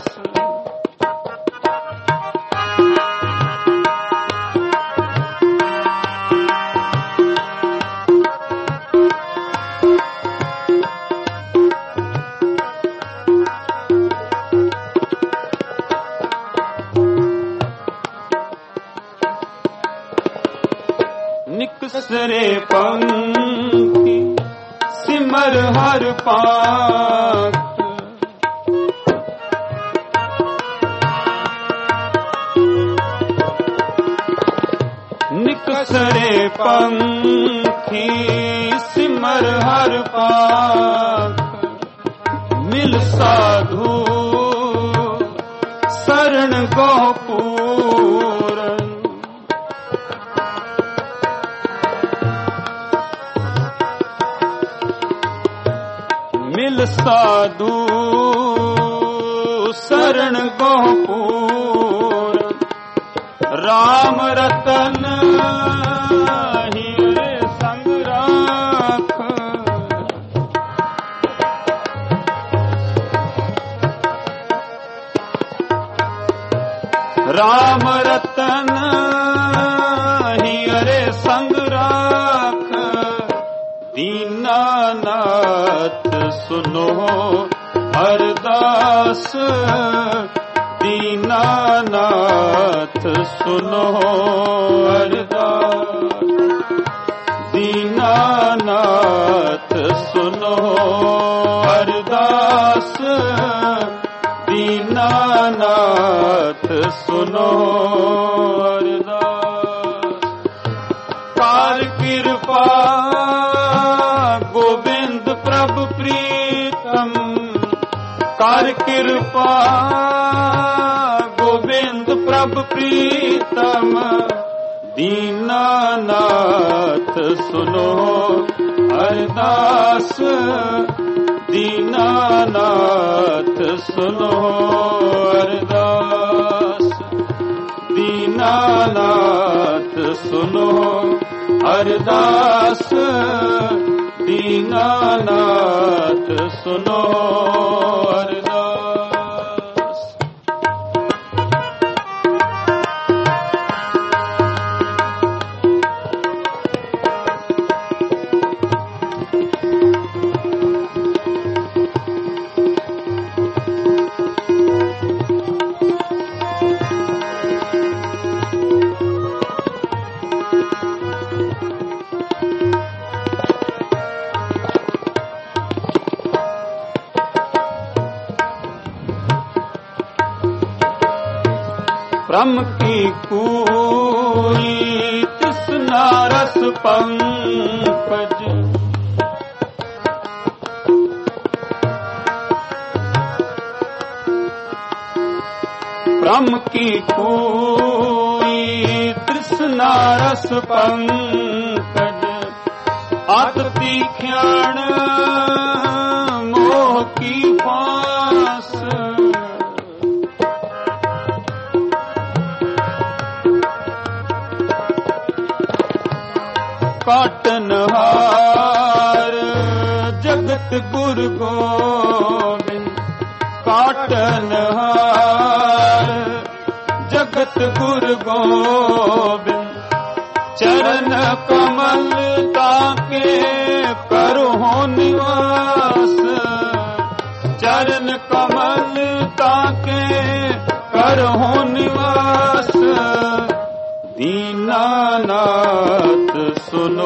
निकसरे पंखी सिमर हर पाख, निकसरे पंखी सिमर हर पाख, मिल साधु शरण गौपूरन, मिल साधु शरण गौपूर, राम रतन हीरे संग राख, राम रतन हीरे संग राख, दीनानाथ सुनो अरदास, दीनानाथ सुनो अरदास, दीनानाथ सुनो अरदास, दीनानाथ सुनो अरदास। कर कृपा गोविंद प्रभ प्रीतम, कर कृपा गोविंद प्रभ प्रीतम, दीनानाथ सुनो अरदास, दीनानाथ सुनो अरदास, दीनानाथ सुनो अरदास, दीनानाथ सुनो अरदास। ब्रह्म की कोई तृष्णा रस पंकज, ब्रह्म की कोई तृष्णा रस पंकज, आतति क्षण मोह की फांस, काटनहार जगत गुरु गोविंद, काटनहार जगत गुरु गोविंद, चरण कमल ताके करो निवास, चरण कमल ताके करो निवास, दीनानाथ सुनो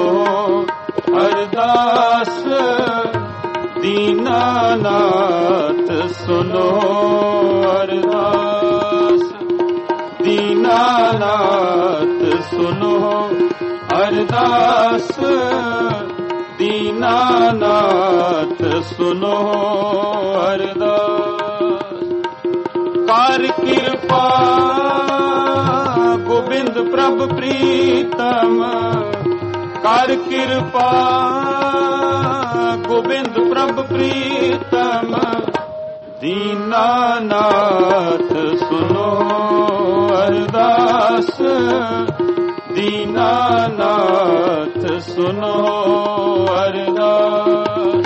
अरदास, दीनानाथ सुनो अरदास, दीनानाथ सुनो अरदास, दीनानाथ सुनो अरदास। कर कृपा गोबिंद प्रभ प्रीतम, कर कृपा गोबिंद प्रभ प्रीतम, दीनानाथ सुनो अरदास। दीनानाथ सुनो अरदास।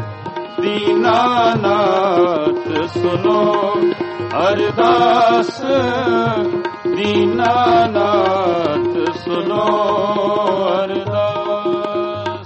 दीनानाथ सुनो अरदास। दीनानाथ सुनो अरदास।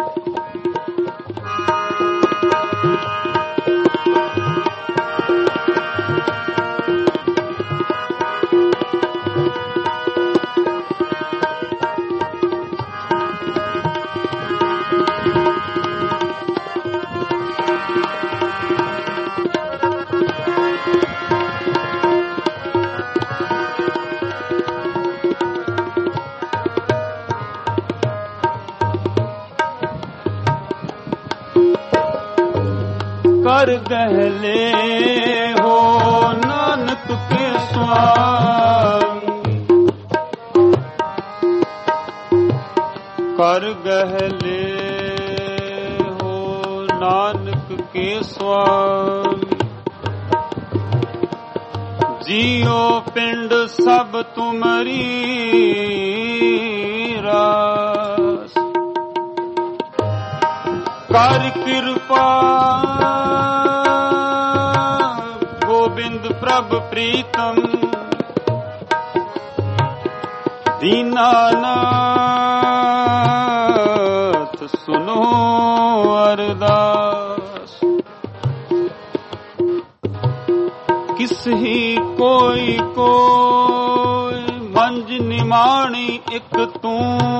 कर गहले हो नानक के स्वामी, कर गहले हो नानक के स्वामी। जियो पिंड सब तुम्हारी रास, कर कृपा गोविंद प्रभ प्रीतम, दीनानाथ सुनो अरदास। किस ही कोई कोई मंज निमाणी एक तू,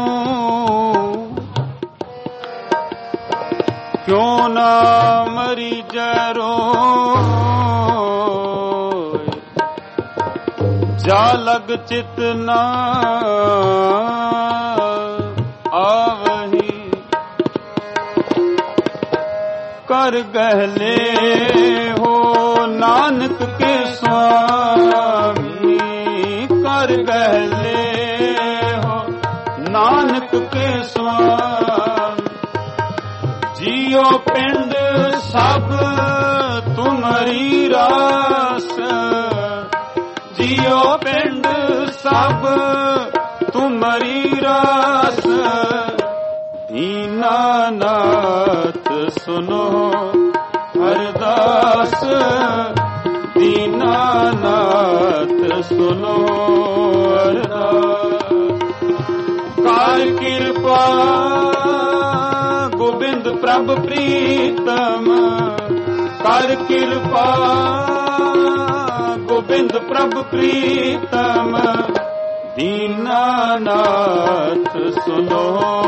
क्यों ना मरी जरो जा लग चित ना आवही। कर गहले हो नानक के स्वामी, कर गहले हो नानक के स्वामी। जियो पिंड सब तुम्हारी रास, जियो पिंड सब तुम्हारी रास। दीनानाथ सुनो अरदास। दीनानाथ सुनो अरदास। कर कृपा गोविंद प्रभ प्रीतम, कर कृपा गोविंद प्रभ प्रीतम, दीनानाथ सुनो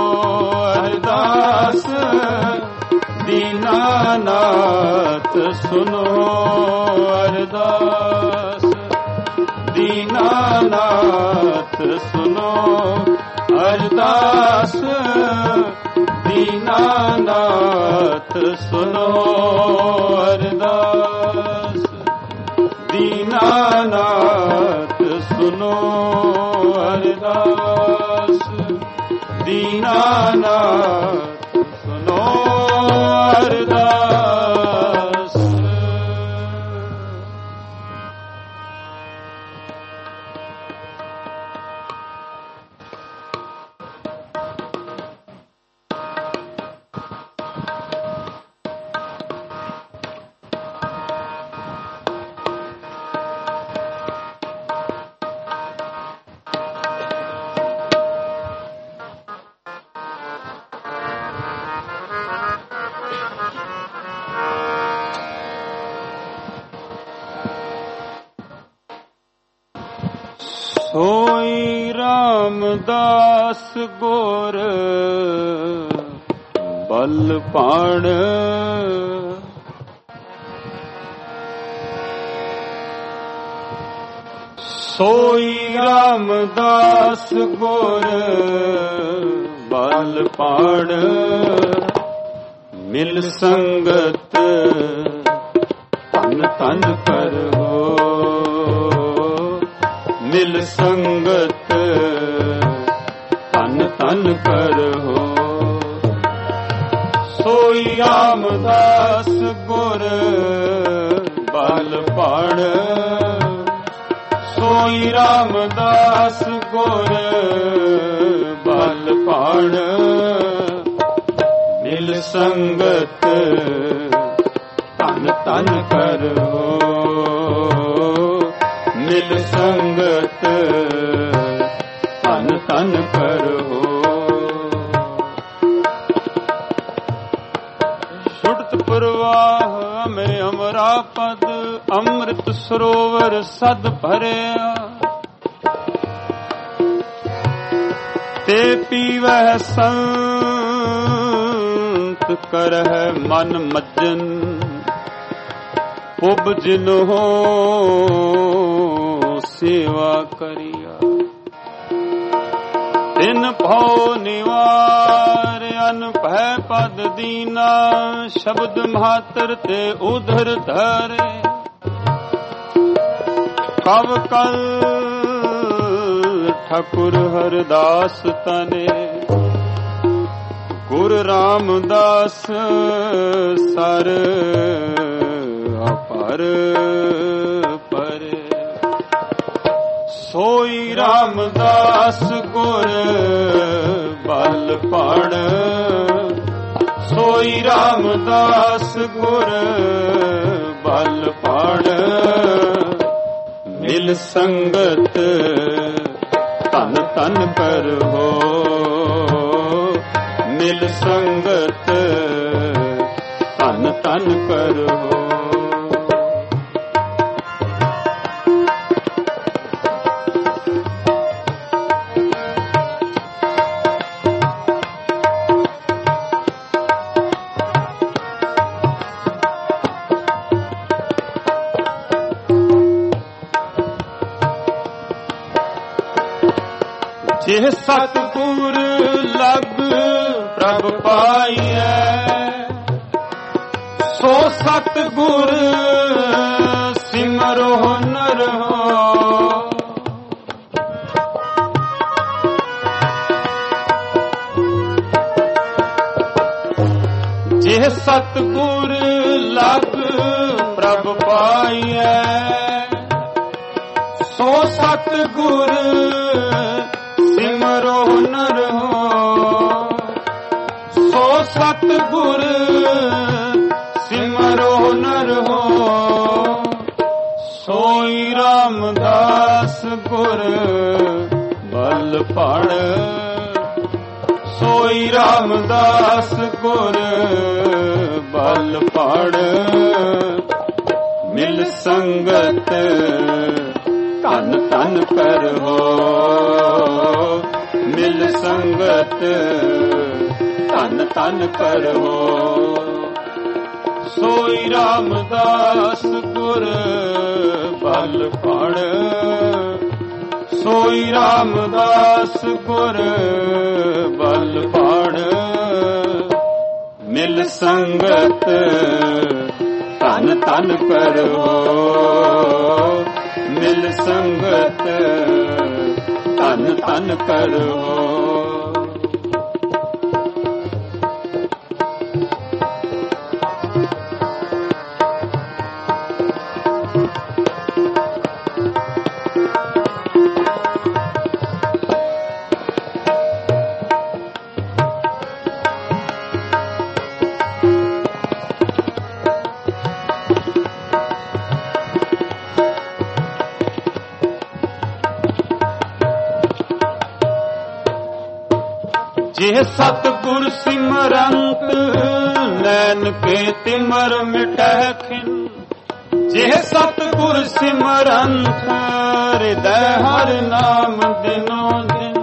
अरदास। दीनानाथ सुनो अरदास। दीनानाथ सुनो अरदास। दीनानाथ सुनो अरदास। दीनानाथ सुनो अरदास। दीनानाथ सुनो अरदास। सोई रामदास गोर बल पाण, सोई रामदास गोर बल पाण। ਮਿਲ ਸੰਗਤ ਤਨ ਤਨ ਕਰੋ, ਮਿਲ ਸੰਗਤ ਤਨ ਤਨ ਕਰੋ। ਸੋਈ ਰਾਮਦਾਸ ਗੁਰ ਬਲ ਪੜ, ਸੋਈ ਰਾਮਦਾਸ ਗੁਰ ਬਲ ਪੜ। ਮਿਲ ਸੰਗਤ ਤਨ ਤਨ ਕਰੋ, ਮਿਲ ਸੰਗਤ ਤਨ ਤਨ ਕਰੋ। ਛੁਟਤ ਪ੍ਰਵਾਹ ਮੈਂ ਅਮਰਾ ਪਦ, ਅੰਮ੍ਰਿਤ ਸਰੋਵਰ ਸਦ ਭਰਿਆ। ਤੇ ਪੀਵਹਿ ਸੰਤ ਕਰਹਿ ਮਨ ਮੱਜਨ, ਪੁਬ ਜਿਨਹੁ ਸੇਵਾ ਕਰਿਆ। ਤਿਨ ਭਉ ਨਿਵਾਰ ਅਨਭੈ ਪਦ ਦੀਨਾ, ਸ਼ਬਦ ਮਾਤਰ ਤੇ ਉਧਰ ਧਰੇ। ਕਵ ਕਲ ਠਾਕੁਰ ਹਰਦਾਸ ਤਨੇ, ਗੁਰ ਰਾਮਦਾਸ ਸਰ ਅਪਰ ਪਰੇ। ਸੋਈ ਰਾਮਦਾਸ ਗੁਰ ਬਲ ਪੜ, ਸੋਈ ਰਾਮਦਾਸ ਗੁਰ ਬਲ ਪੜ। ਮਿਲ ਸੰਗਤ ਤਨ ਤਨ ਕਰੋ, ਮਿਲ ਸੰਗਤ ਤਨ ਤਨ ਕਰੋ। ਜਿਹ ਸਤਿਗੁਰ ਲਗ ਪ੍ਰਭ ਪਾਈਐ, ਸੋ ਸਤਿਗੁਰ ਸਿਮਰੋ ਨਰੋ। ਜਿਹ ਸਤਿਗੁਰ ਲਗ ਪ੍ਰਭ ਪਾਈਐ, ਸੋ ਸਤਿਗੁਰ ਸਿਮਰੋ ਨਰੋ। ਸੋ ਸਤਿਗੁਰ ਸਿਮਰੋ ਨਰੋ। ਸੋਈ ਰਾਮਦਾਸ ਗੁਰ ਬਲ ਪੜ, ਸੋਈ ਰਾਮਦਾਸ ਗੁਰ ਬਲ ਪੜ। ਮਿਲ ਸੰਗਤ ਤਨ ਤਨ ਕਰੋ, ਮਿਲ ਸੰਗਤ ਤਨ ਤਨ ਕਰੋ। ਸੋਈ ਰਾਮਦਾਸ ਗੁਰ ਬਲ ਪੜ, ਸੋਈ ਰਾਮਦਾਸ ਗੁਰ ਬਲ ਪੜ। ਮਿਲ ਸੰਗਤ ਤਨ ਤਨ ਕਰੋ, ਮਿਲ ਸੰਗਤ ਤਨ ਤਨ ਕਰੋ। ਜਿਹ ਸਤਿਗੁਰ ਸਿਮਰੰਤ ਨੈਣ ਕੇ ਤਿਮਰ ਮਿਟੈ ਖਿਨ। ਜਿਹ ਸਤਿਗੁਰ ਸਿਮਰੰਤ ਹਿਰਦੈ ਹਰ ਨਾਮ ਦਿਨੋ ਦਿਨ।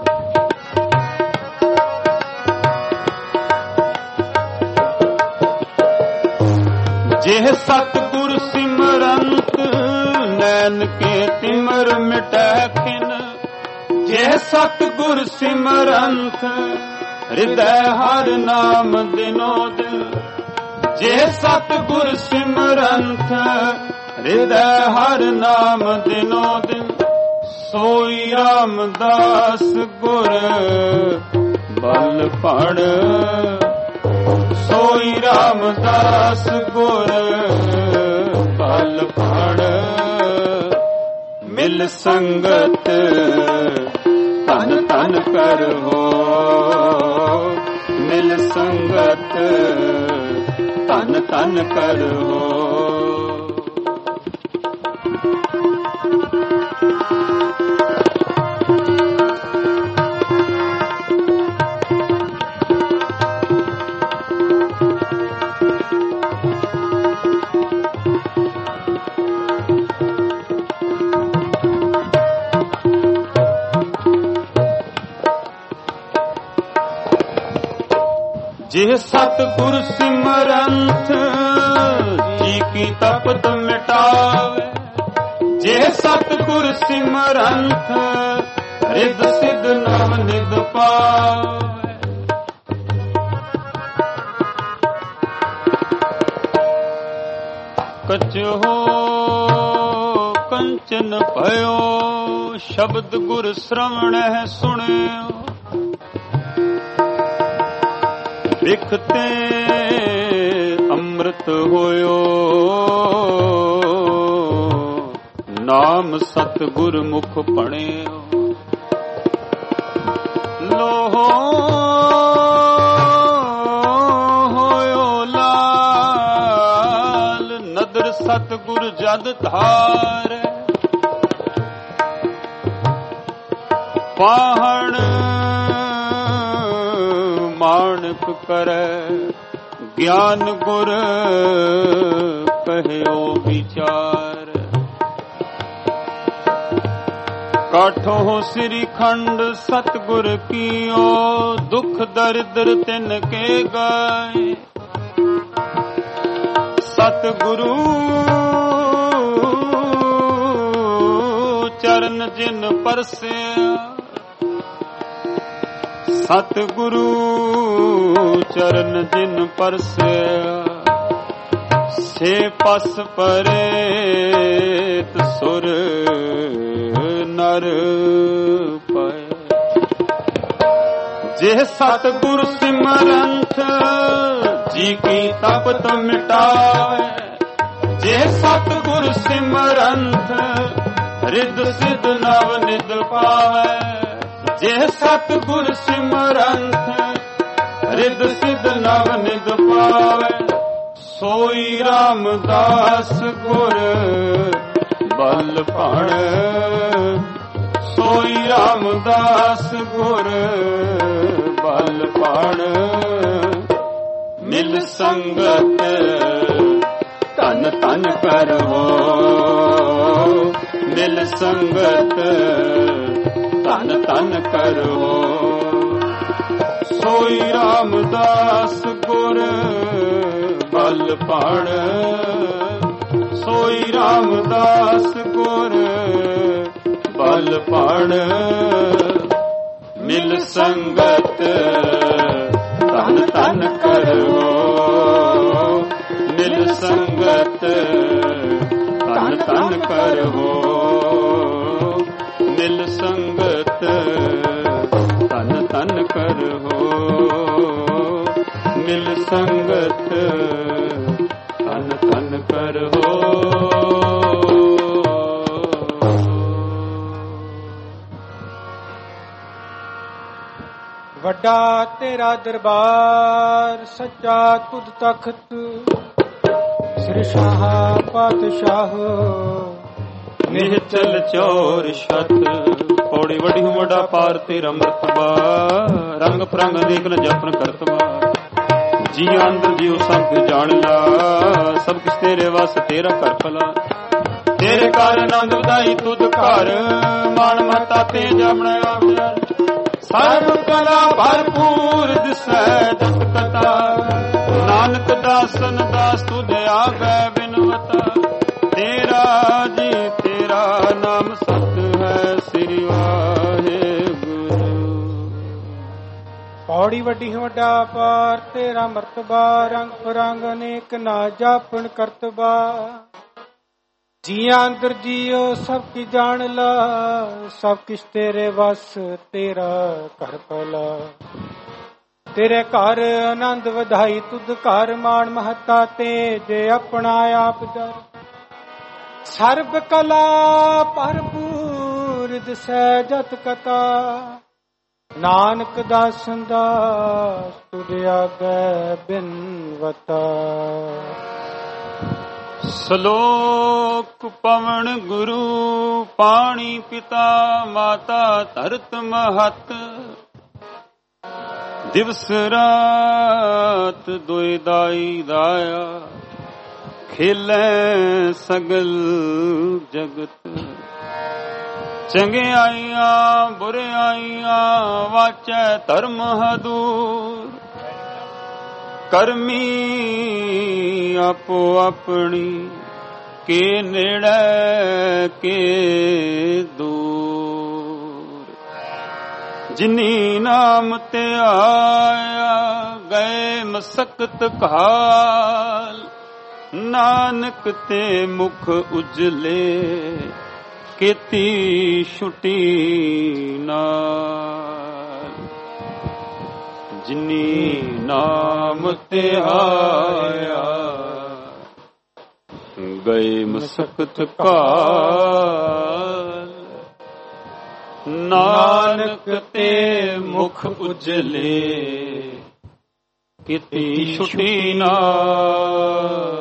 ਜਿਹ ਸਤਿਗੁਰ ਸਿਮਰੰਤ ਨੈਣ ਕੇ ਤਿਮਰ ਮਿਟੈ ਖਿਨ। ਜਿਹ ਸਤਿਗੁਰ ਸਿਮਰੰਤ ਹਿਰਦੈ ਹਰ ਨਾਮ ਦਿਨੋ ਦਿਨ। ਜੇ ਸਤਿਗੁਰ ਸਿਮਰੰਤ ਹਿਰਦੈ ਹਰ ਨਾਮ ਦਿਨੋ ਦਿਨ। ਸੋਈ ਰਾਮਦਾਸ ਗੁਰ ਬਲ ਪੜ। ਸੋਈ ਰਾਮਦਾਸ ਗੁਰ ਬਲ ਪੜ। ਮਿਲ ਸੰਗਤ ਧਨ ਧਨ ਕਰੋ। ਮਿਲ ਸੰਗਤ ਧਨ ਧਨ ਕਰੋ। ਜੇ ਸਤਿਗੁਰ ਸਿਮਰੰਤ ਜੀ ਕੀ ਤਪਤ ਮਿਟਾਵੇ। ਜੇ ਸਤਿਗੁਰ ਸਿਮਰੰਤ ਰਿਦ ਸਿਧ ਨਵ ਨਿਧ ਪਾਵੇ। ਕਛੁ ਕੰਚਨ ਭਇਓ ਸ਼ਬਦ ਗੁਰ ਸ਼੍ਰਵਣਹਿ ਸੁਣਿਓ। ਵਿਖਤੇ ਅੰਮ੍ਰਿਤ ਹੋਇਓ ਨਾਮ ਸਤਿਗੁਰ ਮੁਖ ਪੜਿਓ। ਲੋਹ ਹੋਇਓ ਲਾਲ ਨਦਰ ਸਤਿਗੁਰ ਜਦ ਧਾਰੈ। ਪਾਹਣ ਮਾਣਕ ਕਰੈ ਗਿਆਨ ਗੁਰ ਕਹਿਓ ਵਿਚਾਰ। ਕਾਠੋ ਸ੍ਰੀ ਖੰਡ ਸਤਿਗੁਰ ਕੀਓ ਦੁਖ ਦਰਿਦਰ ਤਿਨ ਕੇ ਗਾਏ। ਸਤਿਗੁਰੂ ਚਰਨ ਜਿਨ ਪਰਸਿਆ। ਸਤਿਗੁਰੂ ਚਰਨ ਜਿਨ ਪਰਸਿਆ। ਸੇ ਪਸ ਪਰੇਤ ਸੁਰ ਨਰ ਪਏ। ਜੇ ਸਤਿਗੁਰ ਸਿਮਰੰਤ ਜੀ ਕੀ ਤਪਤ ਮਿਟਾਵੇ। ਜੇ ਸਤਿਗੁਰ ਸਿਮਰੰਤ ਰਿਦ ਸਿਧ ਨਵ ਨਿਧ ਪਾਵੇ। ਜੇ ਸਤਿਗੁਰ ਸਿਮਰੰਤ ਰਿਦ ਸਿਧ ਨਵ ਨਿਧ ਪਾਵੇ। ਸੋਈ ਰਾਮਦਾਸ ਗੁਰ ਬਲ ਭਣ। ਸੋਈ ਰਾਮਦਾਸ ਗੁਰ ਬਲ ਭਣ। ਮਿਲ ਸੰਗਤ ਧਨ ਧਨ ਕਰੋ। ਮਿਲ ਸੰਗਤ ਧਨ ਧਨ ਕਰੋ। ਸੋਈ ਰਾਮਦਾਸ ਗੁਰ ਬਲ ਭਣ। ਸੋਈ ਰਾਮਦਾਸ ਗੁਰ ਬਲ ਭਣ। ਮਿਲ ਸੰਗਤ ਧਨ ਧਨ ਕਰੋ। ਮਿਲ ਸੰਗਤ ਧਨ ਧਨ ਕਰੋ। ਮਿਲ ਸੰਗਤ ਧਨ ਧਨ ਕਰੋ। ਮਿਲ ਸੰਗਤ ਧਨ ਧਨ ਕਰੋ। ਵੱਡਾ ਤੇਰਾ ਦਰਬਾਰ ਸੱਚਾ ਤੁਧ ਤਖਤ। ਸਿਰਸ਼ਾਹ ਪਾਤਸ਼ਾਹ ਨਿਹਚਲ ਚੋਰ ਛਤ। ਪੌੜੀ ਵੱਡੀ ਹੂੰ ਵੱਡਾ ਪਾਰ ਤੇਰਾ ਮਰਤਬਾ। ਰੰਗ ਫਰੰਗ ਦੇਖ ਨ ਜਪਨ ਕਰਤਬਾ। ਜੀ ਅੰਦਰ ਜਿਉ ਸਭ ਜਾਣ ਲਾ। ਸਭ ਕਿਸ ਤੇਰੇ ਵਸ ਤੇਰਾ ਕਰ ਭਲਾ। ਤੇਰੇ ਘਰ ਆਨੰਦ ਵਧਾਈ ਤੁਧ ਘਰ। ਮਾਨ ਮਹਤਾ ਤੇ ਜਮਣ ਆਵਿਆ। ਸਰਬ ਕਲਾ ਭਰਪੂਰ ਦਿਸੈ ਜਸ ਕਤਾ। ਨਾਨਕ ਦਾਸਨ ਦਾਸ ਤੁਧ ਆਵੈ ਬਿਨਵਤਾ। ਤੇਰਾ ਜੀ ਤੇਰਾ ਨਾਮ ਸਤ ਹੈ। ਸ੍ਰੀ ਵਾਹਿਗੁਰੂ। ਪੌੜੀ ਵੱਡੀ ਵੱਡਾ ਪਾਰ ਤੇਰਾ ਮਰਤਬਾ, ਰੰਗ ਫਰੰਗ ਅਨੇਕ ਨਾ ਜਾਪਣ ਕਰਤਬਾ। ਜੀਆਂ ਅੰਦਰ ਜੀਓ ਸਭ ਕੀ ਜਾਣ ਲਾ, ਸਭ ਕਿਛ ਤੇਰੇ ਵਸ ਤੇਰਾ ਘਰ ਭਲਾ। ਤੇਰੇ ਘਰ ਆਨੰਦ ਵਧਾਈ ਤੁਧ ਘਰ, ਮਾਣ ਮਹੱਤਾ ਤੇ ਜੇ ਆਪਣਾ ਆਪ ਦਰ। ਸਰਬ ਕਲਾ ਭਰਪੂਰ ਦਿਸੈ ਜਤ ਕਤਾ, ਨਾਨਕ ਦਾਸਨ ਦਾਸ ਤੁਧ ਆਗੈ ਬਿਨਵਤਾ। ਸ਼ਲੋਕ ਪਵਨ ਗੁਰੂ ਪਾਣੀ ਪਿਤਾ ਮਾਤਾ ਧਰਤ ਮਹਤ। ਦਿਵਸ ਰਾਤ ਦੁਇ ਦਾਈ ਦਾਇਆ, ਖੇਲੈ ਸਗਲ ਜਗਤ। ਚੰਗਿਆਈਆਂ ਬੁਰਿਆਈਆਂ ਵਾਚੈ ਧਰਮ ਹਦੂਰ। ਕਰਮੀ ਆਪੋ ਆਪਣੀ, ਕੇ ਨੇੜੇ ਕੇ ਦੂਰ। ਜਿਨੀ ਨਾਮ ਤੇ ਆਇਆ ਗਏ ਮਸਕਤ ਕਾਲ। ਨਾਨਕ ਤੇ ਮੁਖ ਉਜਲੇ ਕੀਤੀ ਛੁਟੀ ਨਾਲ। ਜਿਨੀ ਨਾਮ ਤੇ ਆਇਆ ਗਏ ਮਸਕਤ ਕਾਲ। ਨਾਨਕ ਤੇ ਮੁਖ ਉਜਲੇ ਕੀਤੀ ਛੁਟੀ ਨਾਲ।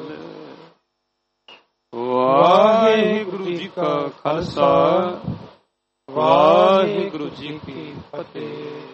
ਵਾਹਿਗੁਰੂ ਜੀ ਕਾ ਖਾਲਸਾ, ਵਾਹਿਗੁਰੂ ਜੀ ਕੀ ਫਤਿਹ।